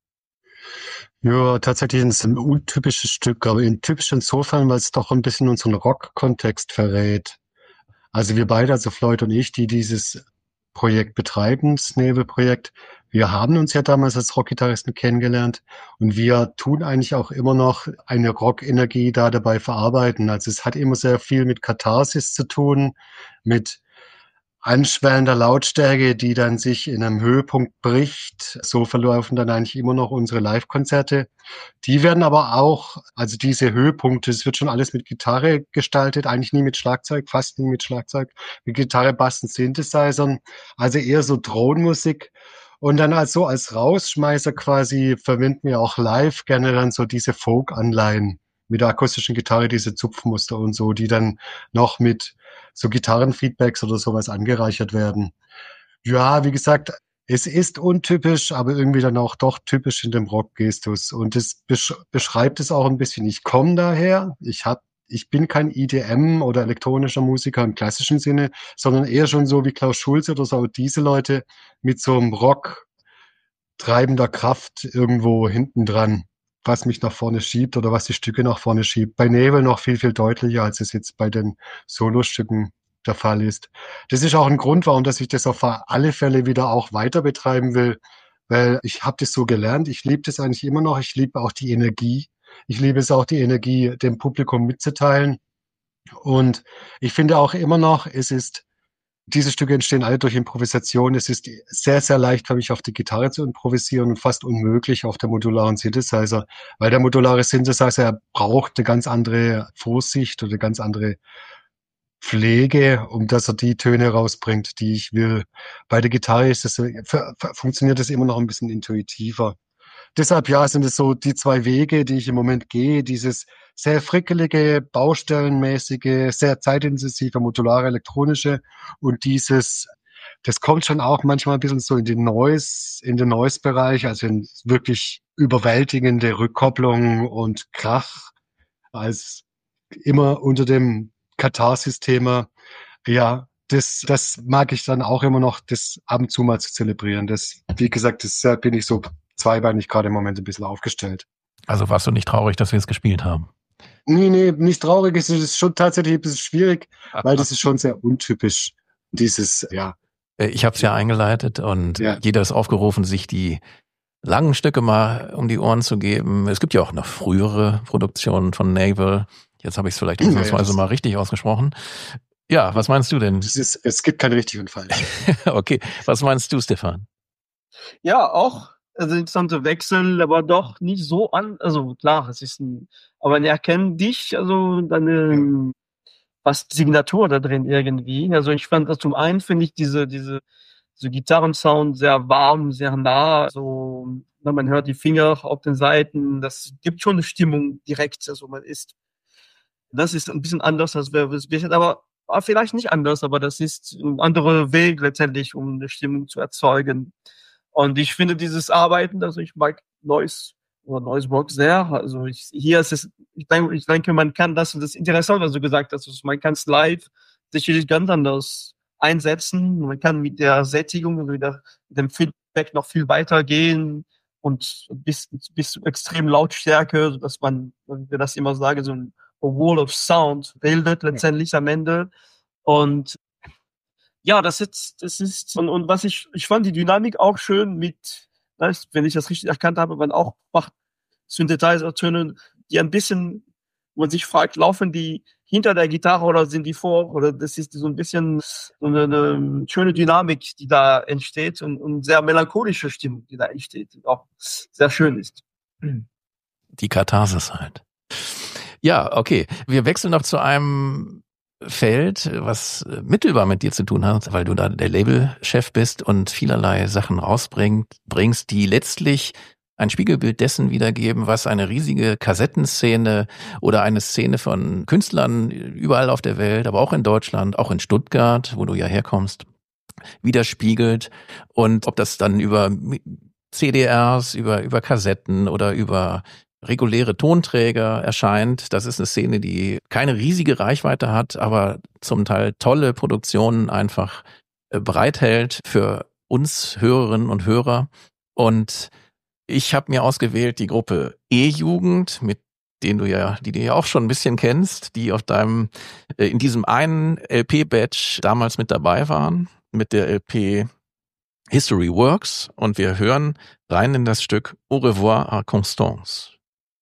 Ja, tatsächlich ist es ein untypisches Stück, aber typisch insofern, weil es doch ein bisschen unseren Rock-Kontext verrät. Also wir beide, also Floyd und ich, die dieses Projekt betreiben, das Nebel-Projekt, wir haben uns ja damals als Rockgitarristen kennengelernt und wir tun eigentlich auch immer noch eine Rock-Energie da dabei verarbeiten. Also es hat immer sehr viel mit Katharsis zu tun, mit anschwellender Lautstärke, die dann sich in einem Höhepunkt bricht. So verlaufen dann eigentlich immer noch unsere Live-Konzerte. Die werden aber auch, also diese Höhepunkte, es wird schon alles mit Gitarre gestaltet, eigentlich nie mit Schlagzeug, fast nie mit Schlagzeug, mit Gitarre, Bass und Synthesizern, also eher so Drohnenmusik. Und dann also als Rausschmeißer quasi verwenden wir auch live gerne dann so diese Folk-Anleihen mit der akustischen Gitarre, diese Zupfmuster und so, die dann noch mit so Gitarrenfeedbacks oder sowas angereichert werden. Ja, wie gesagt, es ist untypisch, aber irgendwie dann auch doch typisch in dem Rockgestus. Und das beschreibt es auch ein bisschen. Ich komme daher, ich bin kein EDM oder elektronischer Musiker im klassischen Sinne, sondern eher schon so wie Klaus Schulze oder so diese Leute mit so einem Rock treibender Kraft irgendwo hinten dran, was mich nach vorne schiebt oder was die Stücke nach vorne schiebt. Bei Nebel noch viel, viel deutlicher, als es jetzt bei den Solostücken der Fall ist. Das ist auch ein Grund, warum dass ich das auf alle Fälle wieder auch weiter betreiben will, weil ich habe das so gelernt. Ich liebe das eigentlich immer noch. Ich liebe auch die Energie. Ich liebe es auch, die Energie dem Publikum mitzuteilen. Und ich finde auch immer noch, diese Stücke entstehen alle durch Improvisation. Es ist sehr, sehr leicht für mich auf die Gitarre zu improvisieren und fast unmöglich auf der modularen Synthesizer, weil der modulare Synthesizer, er braucht eine ganz andere Vorsicht oder eine ganz andere Pflege, um dass er die Töne rausbringt, die ich will. Bei der Gitarre funktioniert das immer noch ein bisschen intuitiver. Deshalb, ja, sind es so die zwei Wege, die ich im Moment gehe. Dieses sehr frickelige, baustellenmäßige, sehr zeitintensive, modulare, elektronische und das kommt schon auch manchmal ein bisschen so in den Noise-Bereich, also in wirklich überwältigende Rückkopplung und Krach, als immer unter dem Katharsis-Thema. Ja, das mag ich dann auch immer noch, das ab und zu mal zu zelebrieren. Das, wie gesagt, bin ich so zweibeinig gerade im Moment ein bisschen aufgestellt. Also warst du nicht traurig, dass wir es gespielt haben? Nee, nicht traurig. Es ist schon tatsächlich ein bisschen schwierig, weil das ist schon sehr untypisch, dieses, ja. Ich habe es ja eingeleitet und jeder ist aufgerufen, sich die langen Stücke mal um die Ohren zu geben. Es gibt ja auch noch frühere Produktionen von Navel. Jetzt habe ich es vielleicht ausnahmsweise mal richtig ausgesprochen. Ja, was meinst du denn? Es gibt kein richtig und falsch. Okay, was meinst du, Stefan? Ja, auch interessante Wechsel, aber doch nicht so also klar, aber die erkennen dich, also deine fast Signatur da drin irgendwie. Also ich fand das zum einen, finde ich so Gitarrensound sehr warm, sehr nah, so, man hört die Finger auf den Seiten, das gibt schon eine Stimmung direkt, also das ist ein bisschen anders, als aber vielleicht nicht anders, aber das ist ein anderer Weg letztendlich, um eine Stimmung zu erzeugen. Und ich finde dieses Arbeiten, also ich mag Noise Rock sehr. Also ich denke, man kann das ist interessant, was du gesagt hast, man kann es live sicherlich ganz anders einsetzen. Man kann mit der Sättigung und mit dem Feedback noch viel weiter gehen und bis zu extrem Lautstärke, sodass man, wie wir das immer sagen, so ein Wall of Sound bildet letztendlich am Ende. Und ja, das ist, und was ich fand die Dynamik auch schön wenn ich das richtig erkannt habe, man auch macht Synthesizer-Töne, die ein bisschen, wo man sich fragt, laufen die hinter der Gitarre oder sind die vor, oder das ist so ein bisschen so eine schöne Dynamik, die da entsteht und sehr melancholische Stimmung, die da entsteht, die auch sehr schön ist. Die Katharsis halt. Ja, okay. Wir wechseln noch zu einem Feld, was mittelbar mit dir zu tun hat, weil du da der Labelchef bist und vielerlei Sachen rausbringst, die letztlich ein Spiegelbild dessen wiedergeben, was eine riesige Kassettenszene oder eine Szene von Künstlern überall auf der Welt, aber auch in Deutschland, auch in Stuttgart, wo du ja herkommst, widerspiegelt. Und ob das dann über CDRs, über Kassetten oder über reguläre Tonträger erscheint. Das ist eine Szene, die keine riesige Reichweite hat, aber zum Teil tolle Produktionen einfach bereithält für uns Hörerinnen und Hörer. Und ich habe mir ausgewählt die Gruppe E-Jugend, mit die du ja auch schon ein bisschen kennst, die auf in diesem einen LP-Batch damals mit dabei waren, mit der LP History Works. Und wir hören rein in das Stück Au revoir à Constance.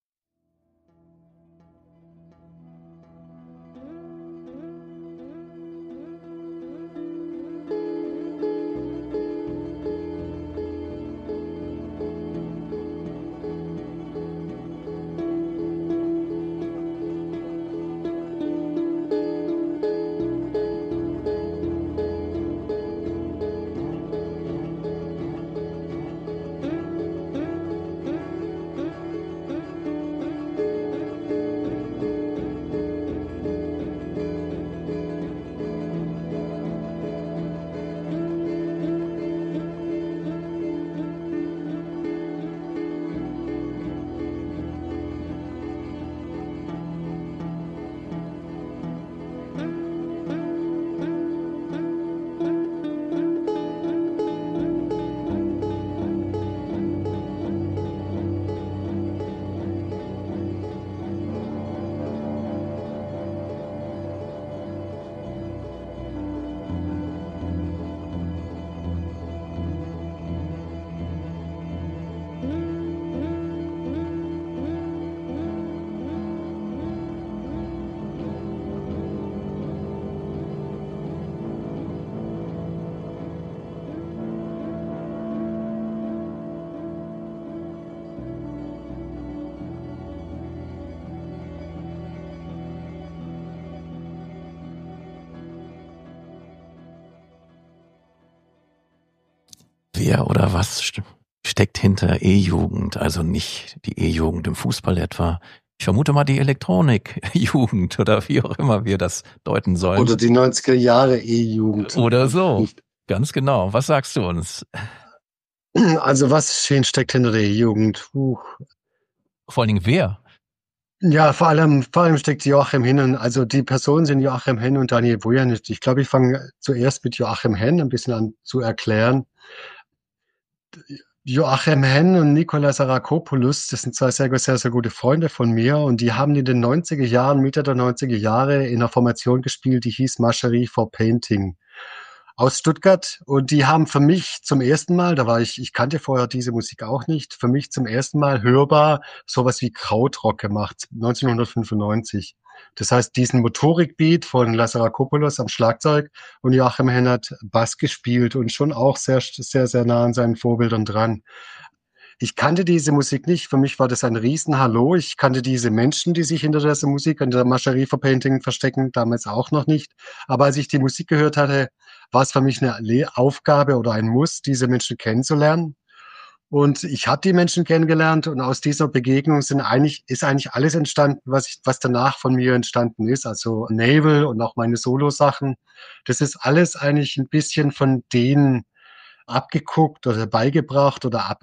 Wer oder was steckt hinter E-Jugend? Also nicht die E-Jugend im Fußball etwa. Ich vermute mal die Elektronik-Jugend oder wie auch immer wir das deuten sollen. Oder die 90er Jahre E-Jugend. Oder so. Ganz genau. Was sagst du uns? Also was schön steckt hinter der E-Jugend? Vor allen Dingen wer? Ja, vor allem steckt Joachim Henn. Also die Personen sind Joachim Henn und Daniel Vujanic. Ich glaube, ich fange zuerst mit Joachim Henn ein bisschen an zu erklären. Joachim Henn und Nicola Sarakopoulos, das sind zwei sehr, sehr, sehr gute Freunde von mir und die haben in den 90er Jahren, Mitte der 90er Jahre in einer Formation gespielt, die hieß Mascherie for Painting aus Stuttgart und die haben für mich zum ersten Mal, ich kannte vorher diese Musik auch nicht, für mich zum ersten Mal hörbar sowas wie Krautrock gemacht, 1995. Das heißt, diesen Motorikbeat von Lazarakopoulos am Schlagzeug und Joachim Henn hat Bass gespielt und schon auch sehr, sehr, sehr nah an seinen Vorbildern dran. Ich kannte diese Musik nicht. Für mich war das ein Riesenhallo. Ich kannte diese Menschen, die sich hinter dieser Musik, in der Mascherie for Painting verstecken, damals auch noch nicht. Aber als ich die Musik gehört hatte, war es für mich eine Aufgabe oder ein Muss, diese Menschen kennenzulernen. Und ich habe die Menschen kennengelernt und aus dieser Begegnung ist eigentlich alles entstanden, was danach von mir entstanden ist. Also Navel und auch meine Solo-Sachen. Das ist alles eigentlich ein bisschen von denen abgeguckt oder beigebracht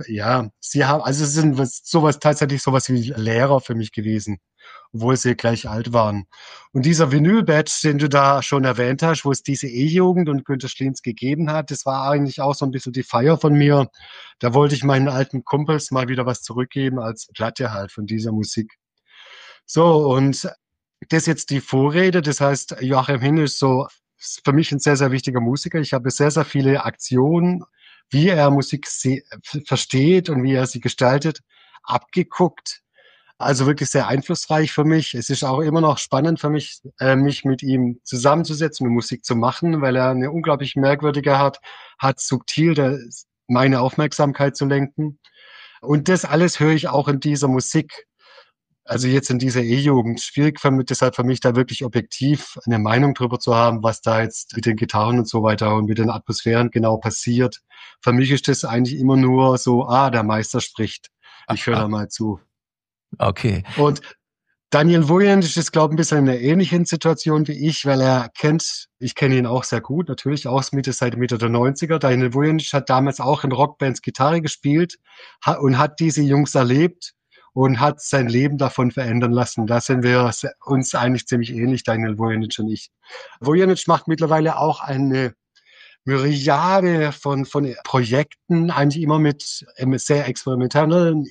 sie sind tatsächlich sowas wie Lehrer für mich gewesen, obwohl sie gleich alt waren. Und dieser Vinyl-Badge, den du da schon erwähnt hast, wo es diese E-Jugend und Günter Schlienz gegeben hat, das war eigentlich auch so ein bisschen die Feier von mir. Da wollte ich meinen alten Kumpels mal wieder was zurückgeben als Platte halt von dieser Musik. So, und das ist jetzt die Vorrede, das heißt, Joachim Henn ist für mich ein sehr, sehr wichtiger Musiker. Ich habe sehr, sehr viele Aktionen, wie er Musik versteht und wie er sie gestaltet, abgeguckt. Also wirklich sehr einflussreich für mich. Es ist auch immer noch spannend für mich, mich mit ihm zusammenzusetzen und Musik zu machen, weil er eine unglaublich merkwürdige hat subtil meine Aufmerksamkeit zu lenken. Und das alles höre ich auch in dieser Musik. Also jetzt in dieser E-Jugend schwierig deshalb für mich da wirklich objektiv eine Meinung drüber zu haben, was da jetzt mit den Gitarren und so weiter und mit den Atmosphären genau passiert. Für mich ist das eigentlich immer nur so, der Meister spricht. Ich höre da mal zu. Okay. Und Daniel Vujanic ist, glaube ich, ein bisschen in einer ähnlichen Situation wie ich, weil ich kenne ihn auch sehr gut, natürlich auch seit Mitte der 90er. Daniel Vujanic hat damals auch in Rockbands Gitarre gespielt und hat diese Jungs erlebt und hat sein Leben davon verändern lassen. Da sind wir uns eigentlich ziemlich ähnlich, Daniel Vujanic und ich. Vujanic macht mittlerweile auch eine Myriade von Projekten, eigentlich immer mit sehr experimentellen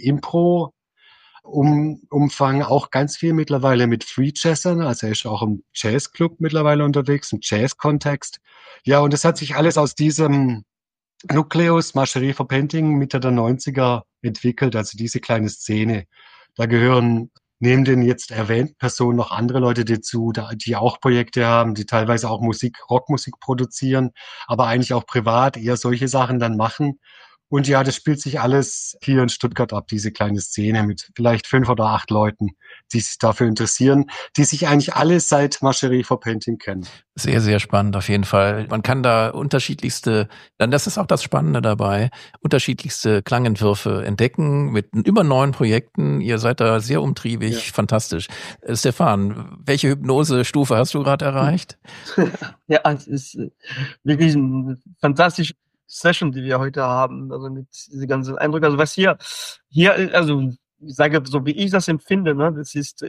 Umfang, auch ganz viel mittlerweile mit Free Jazzern, also er ist auch im Jazzclub mittlerweile unterwegs, im Jazz-Kontext. Ja, und das hat sich alles aus diesem Nucleus Marcherie for Painting Mitte der 90er entwickelt, also diese kleine Szene. Da gehören neben den jetzt erwähnten Personen noch andere Leute dazu, die auch Projekte haben, die teilweise auch Rockmusik produzieren, aber eigentlich auch privat eher solche Sachen dann machen. Und ja, das spielt sich alles hier in Stuttgart ab, diese kleine Szene mit vielleicht 5 oder 8 Leuten, die sich dafür interessieren, die sich eigentlich alle seit Marcherie for Painting kennen. Sehr, sehr spannend auf jeden Fall. Man kann da unterschiedlichste, dann das ist auch das Spannende dabei, unterschiedlichste Klangentwürfe entdecken mit über 9 Projekten. Ihr seid da sehr umtriebig, fantastisch. Stefan, welche Hypnose-Stufe hast du gerade erreicht? Ja, es ist wirklich ein fantastisch Session, die wir heute haben, also mit diese ganzen Eindrücke. Also was hier, also ich sage so, wie ich das empfinde, ne, das ist,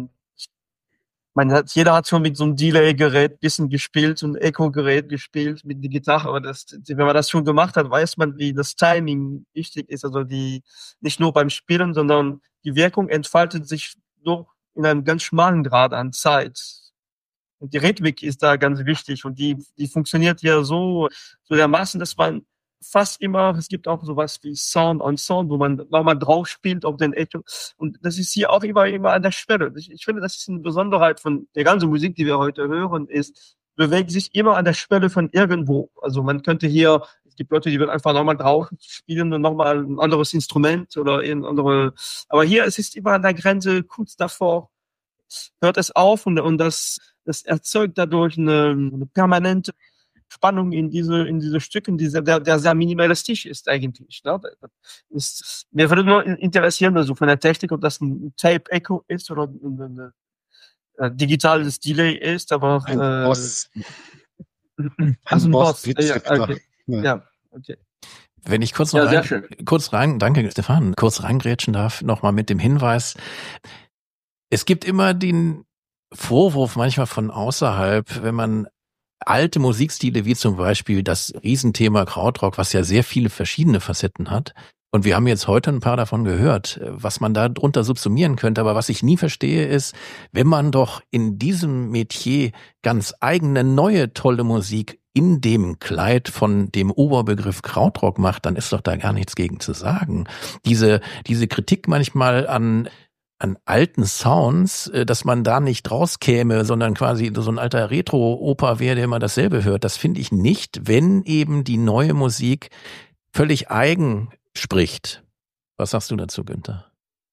jeder hat schon mit so einem Delay-Gerät bisschen gespielt, so ein Echo-Gerät gespielt mit der Gitarre, aber wenn man das schon gemacht hat, weiß man, wie das Timing wichtig ist, also nicht nur beim Spielen, sondern die Wirkung entfaltet sich nur in einem ganz schmalen Grad an Zeit. Und die Rhythmik ist da ganz wichtig und die funktioniert ja so dermaßen, dass man fast immer, es gibt auch sowas wie Sound on Sound, wo man drauf spielt auf den Echo. Und das ist hier auch immer an der Schwelle. Ich finde, das ist eine Besonderheit von der ganzen Musik, die wir heute hören, bewegt sich immer an der Schwelle von irgendwo. Also man könnte hier, es gibt Leute, die würden einfach nochmal drauf spielen und nochmal ein anderes Instrument oder ein andere, aber hier, es ist immer an der Grenze, kurz davor, hört es auf und das erzeugt dadurch eine permanente Spannung in diese Stücken, der sehr minimalistisch ist eigentlich. Ne? Mir würde nur interessieren, also von der Technik, ob das ein Tape-Echo ist oder ein digitales Delay ist, aber ein Boss. Also ein Boss. Okay. Ja, okay. Wenn ich kurz danke Stefan, kurz reingrätschen darf, nochmal mit dem Hinweis, es gibt immer den Vorwurf manchmal von außerhalb, wenn man alte Musikstile wie zum Beispiel das Riesenthema Krautrock, was ja sehr viele verschiedene Facetten hat. Und wir haben jetzt heute ein paar davon gehört, was man da drunter subsumieren könnte. Aber was ich nie verstehe ist, wenn man doch in diesem Metier ganz eigene, neue, tolle Musik in dem Kleid von dem Oberbegriff Krautrock macht, dann ist doch da gar nichts gegen zu sagen. Diese Kritik manchmal an alten Sounds, dass man da nicht rauskäme, sondern quasi so ein alter Retro-Oper wäre, der immer dasselbe hört. Das finde ich nicht, wenn eben die neue Musik völlig eigen spricht. Was sagst du dazu, Günther?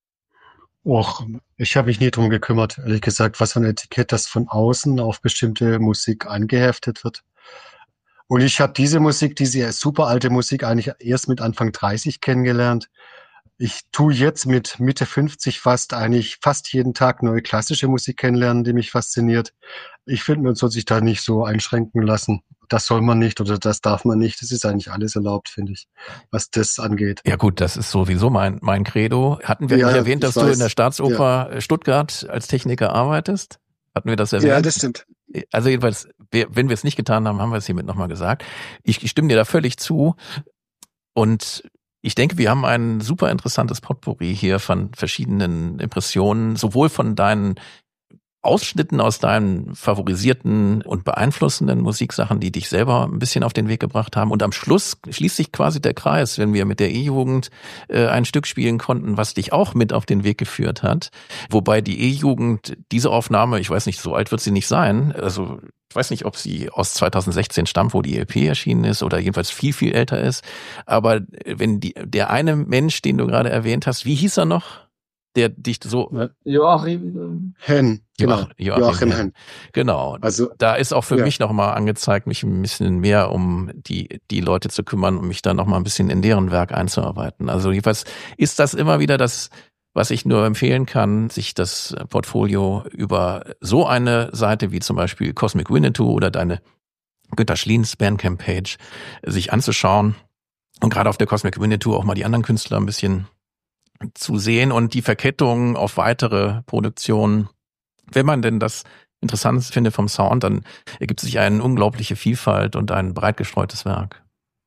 Och, ich habe mich nie drum gekümmert, ehrlich gesagt, was für ein Etikett, das von außen auf bestimmte Musik angeheftet wird. Und ich habe diese super alte Musik eigentlich erst mit Anfang 30 kennengelernt. Ich tue jetzt mit Mitte 50 fast jeden Tag neue klassische Musik kennenlernen, die mich fasziniert. Ich finde, man soll sich da nicht so einschränken lassen. Das soll man nicht oder das darf man nicht. Das ist eigentlich alles erlaubt, finde ich, was das angeht. Ja gut, das ist sowieso mein Credo. Hatten wir nicht erwähnt, dass du in der Staatsoper Stuttgart als Techniker arbeitest? Hatten wir das erwähnt? Ja, das stimmt. Also jedenfalls, wenn wir es nicht getan haben, haben wir es hiermit nochmal gesagt. Ich stimme dir da völlig zu und ich denke, wir haben ein super interessantes Potpourri hier von verschiedenen Impressionen, sowohl von deinen Ausschnitten aus deinen favorisierten und beeinflussenden Musiksachen, die dich selber ein bisschen auf den Weg gebracht haben. Und am Schluss schließt sich quasi der Kreis, wenn wir mit der E-Jugend ein Stück spielen konnten, was dich auch mit auf den Weg geführt hat. Wobei die E-Jugend, diese Aufnahme, ich weiß nicht, so alt wird sie nicht sein, also ich weiß nicht, ob sie aus 2016 stammt, wo die LP erschienen ist oder jedenfalls viel, viel älter ist. Aber wenn der eine Mensch, den du gerade erwähnt hast, wie hieß er noch? Der dich so... Joachim Henn. Genau. Joachim Henn. Genau. Also, da ist auch für mich nochmal angezeigt, mich ein bisschen mehr um die Leute zu kümmern, um mich dann nochmal ein bisschen in deren Werk einzuarbeiten. Also jedenfalls ist das immer wieder das, was ich nur empfehlen kann, sich das Portfolio über so eine Seite wie zum Beispiel Cosmic Winnetou oder deine Günter Schliens Bandcamp-Page sich anzuschauen und gerade auf der Cosmic Winnetou auch mal die anderen Künstler ein bisschen zu sehen und die Verkettung auf weitere Produktionen, wenn man denn das interessant finde vom Sound, dann ergibt sich eine unglaubliche Vielfalt und ein breit gestreutes Werk.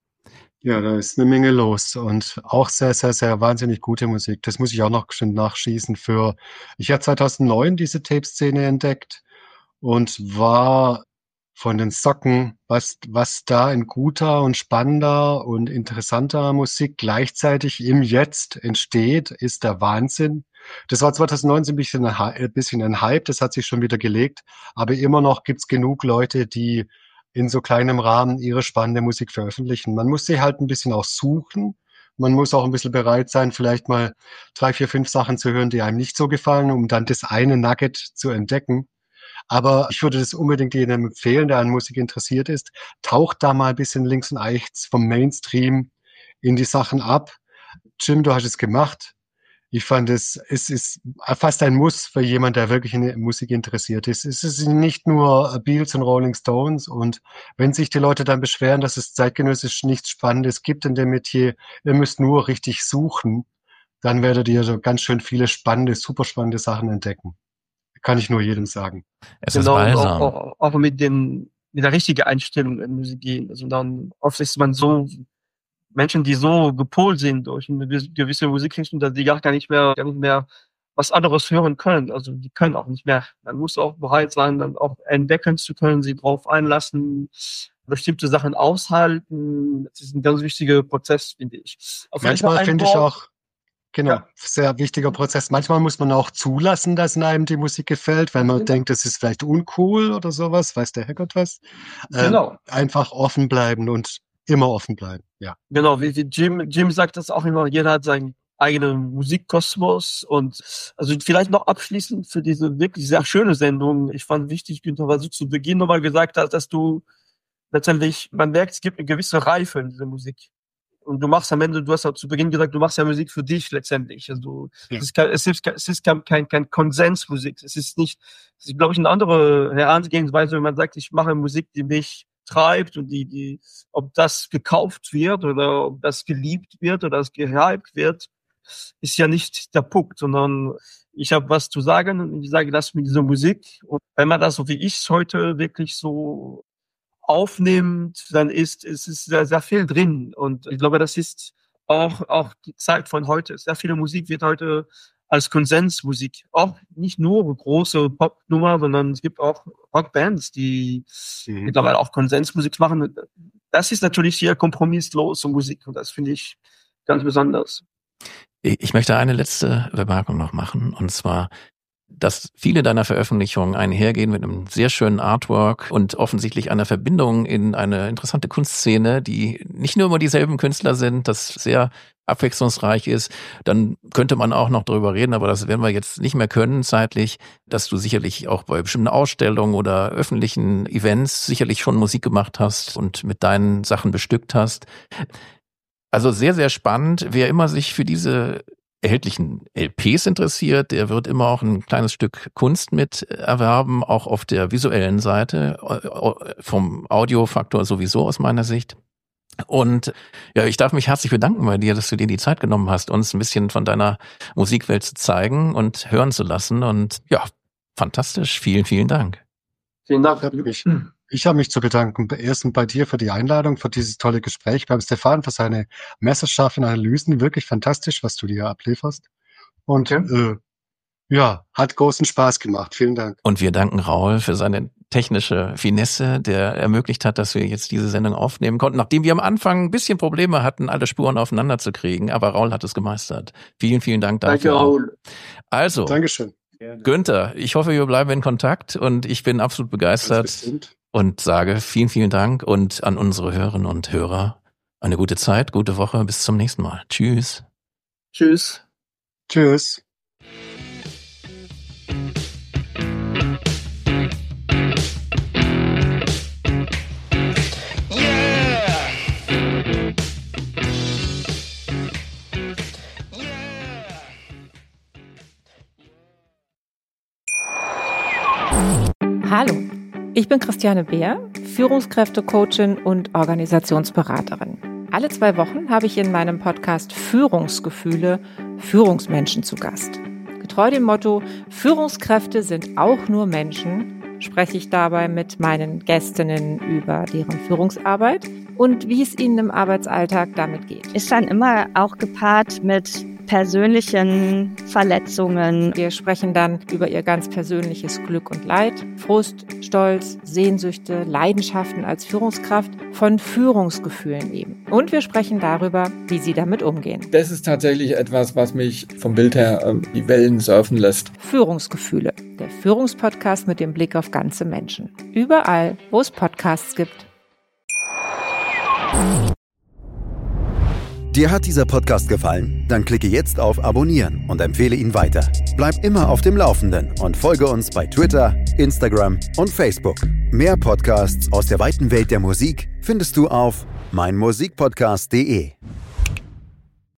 Ja, da ist eine Menge los und auch sehr, sehr, sehr wahnsinnig gute Musik. Das muss ich auch noch schön nachschießen für. Ich habe 2009 diese Tape-Szene entdeckt und war von den Socken, was da in guter und spannender und interessanter Musik gleichzeitig im Jetzt entsteht, ist der Wahnsinn. Das war 2019 ein bisschen ein Hype, das hat sich schon wieder gelegt, aber immer noch gibt's genug Leute, die in so kleinem Rahmen ihre spannende Musik veröffentlichen. Man muss sie halt ein bisschen auch suchen. Man muss auch ein bisschen bereit sein, vielleicht mal 3, 4, 5 Sachen zu hören, die einem nicht so gefallen, um dann das eine Nugget zu entdecken. Aber ich würde das unbedingt jedem empfehlen, der an Musik interessiert ist. Taucht da mal ein bisschen links und rechts vom Mainstream in die Sachen ab. Jim, du hast es gemacht. Ich fand es ist fast ein Muss für jemand, der wirklich in Musik interessiert ist. Es ist nicht nur Beatles und Rolling Stones. Und wenn sich die Leute dann beschweren, dass es zeitgenössisch nichts Spannendes gibt in dem Metier, ihr müsst nur richtig suchen, dann werdet ihr so ganz schön viele spannende, super spannende Sachen entdecken. Kann ich nur jedem sagen. Es ist balsam. Auch mit der richtigen Einstellung in Musik gehen. Also dann oft ist man so Menschen, die so gepolt sind durch eine gewisse Musikrichtung, dass die gar nicht mehr was anderes hören können. Also die können auch nicht mehr. Man muss auch bereit sein, dann auch entdecken zu können, sie drauf einlassen, bestimmte Sachen aushalten. Das ist ein ganz wichtiger Prozess, finde ich. Manchmal finde ich auch, genau, sehr wichtiger Prozess. Manchmal muss man auch zulassen, dass in einem die Musik gefällt, weil man denkt, das ist vielleicht uncool oder sowas, weiß der Herrgott was. Genau. Einfach offen bleiben und immer offen bleiben, ja. Genau, wie Jim sagt das auch immer, jeder hat seinen eigenen Musikkosmos und also vielleicht noch abschließend für diese wirklich sehr schöne Sendung. Ich fand wichtig, Günther, was du zu Beginn nochmal gesagt hast, dass du letztendlich, man merkt, es gibt eine gewisse Reife in dieser Musik. Und du machst am Ende, du hast ja zu Beginn gesagt, du machst ja Musik für dich letztendlich. Also es ist kein Konsensmusik. Es ist, glaube ich, eine andere Herangehensweise, wenn man sagt, ich mache Musik, die mich treibt und die, ob das gekauft wird oder ob das geliebt wird oder das gehypt wird, ist ja nicht der Punkt, sondern ich habe was zu sagen und ich sage das mit dieser Musik. Und wenn man das so wie ich es heute wirklich so aufnimmt, dann ist sehr, sehr viel drin. Und ich glaube, das ist auch die Zeit von heute. Sehr viele Musik wird heute als Konsensmusik. Auch nicht nur große Popnummer, sondern es gibt auch Rockbands, die mittlerweile auch Konsensmusik machen. Das ist natürlich hier kompromisslose Musik und das finde ich ganz besonders. Ich möchte eine letzte Bemerkung noch machen, und zwar, dass viele deiner Veröffentlichungen einhergehen mit einem sehr schönen Artwork und offensichtlich einer Verbindung in eine interessante Kunstszene, die nicht nur immer dieselben Künstler sind, das sehr abwechslungsreich ist. Dann könnte man auch noch darüber reden, aber das werden wir jetzt nicht mehr können zeitlich, dass du sicherlich auch bei bestimmten Ausstellungen oder öffentlichen Events sicherlich schon Musik gemacht hast und mit deinen Sachen bestückt hast. Also sehr, sehr spannend. Wer immer sich für diese erhältlichen LPs interessiert, der wird immer auch ein kleines Stück Kunst mit erwerben, auch auf der visuellen Seite, vom Audiofaktor sowieso aus meiner Sicht. Und ja, ich darf mich herzlich bedanken bei dir, dass du dir die Zeit genommen hast, uns ein bisschen von deiner Musikwelt zu zeigen und hören zu lassen. Und ja, fantastisch. Vielen, vielen Dank. Vielen Dank. Ich habe mich zu bedanken. Erstens bei dir für die Einladung, für dieses tolle Gespräch, beim Stefan für seine messerscharfen Analysen. Wirklich fantastisch, was du dir ablieferst. Und ja, hat großen Spaß gemacht. Vielen Dank. Und wir danken Raul für seine technische Finesse, der ermöglicht hat, dass wir jetzt diese Sendung aufnehmen konnten, nachdem wir am Anfang ein bisschen Probleme hatten, alle Spuren aufeinander zu kriegen. Aber Raul hat es gemeistert. Vielen, vielen Dank dafür. Danke, Raul. Also, Dankeschön. Günther, ich hoffe, wir bleiben in Kontakt und ich bin absolut begeistert und sage vielen, vielen Dank und an unsere Hörerinnen und Hörer eine gute Zeit, gute Woche, bis zum nächsten Mal. Tschüss. Tschüss. Tschüss. Hallo, ich bin Christiane Beer, Führungskräftecoachin und Organisationsberaterin. Alle 2 Wochen habe ich in meinem Podcast Führungsgefühle Führungsmenschen zu Gast. Getreu dem Motto, Führungskräfte sind auch nur Menschen, spreche ich dabei mit meinen Gästinnen über deren Führungsarbeit und wie es ihnen im Arbeitsalltag damit geht. Ist dann immer auch gepaart mit persönlichen Verletzungen. Wir sprechen dann über ihr ganz persönliches Glück und Leid, Frust, Stolz, Sehnsüchte, Leidenschaften als Führungskraft, von Führungsgefühlen eben. Und wir sprechen darüber, wie sie damit umgehen. Das ist tatsächlich etwas, was mich vom Bild her die Wellen surfen lässt. Führungsgefühle, der Führungspodcast mit dem Blick auf ganze Menschen. Überall, wo es Podcasts gibt. Dir hat dieser Podcast gefallen? Dann klicke jetzt auf Abonnieren und empfehle ihn weiter. Bleib immer auf dem Laufenden und folge uns bei Twitter, Instagram und Facebook. Mehr Podcasts aus der weiten Welt der Musik findest du auf meinmusikpodcast.de.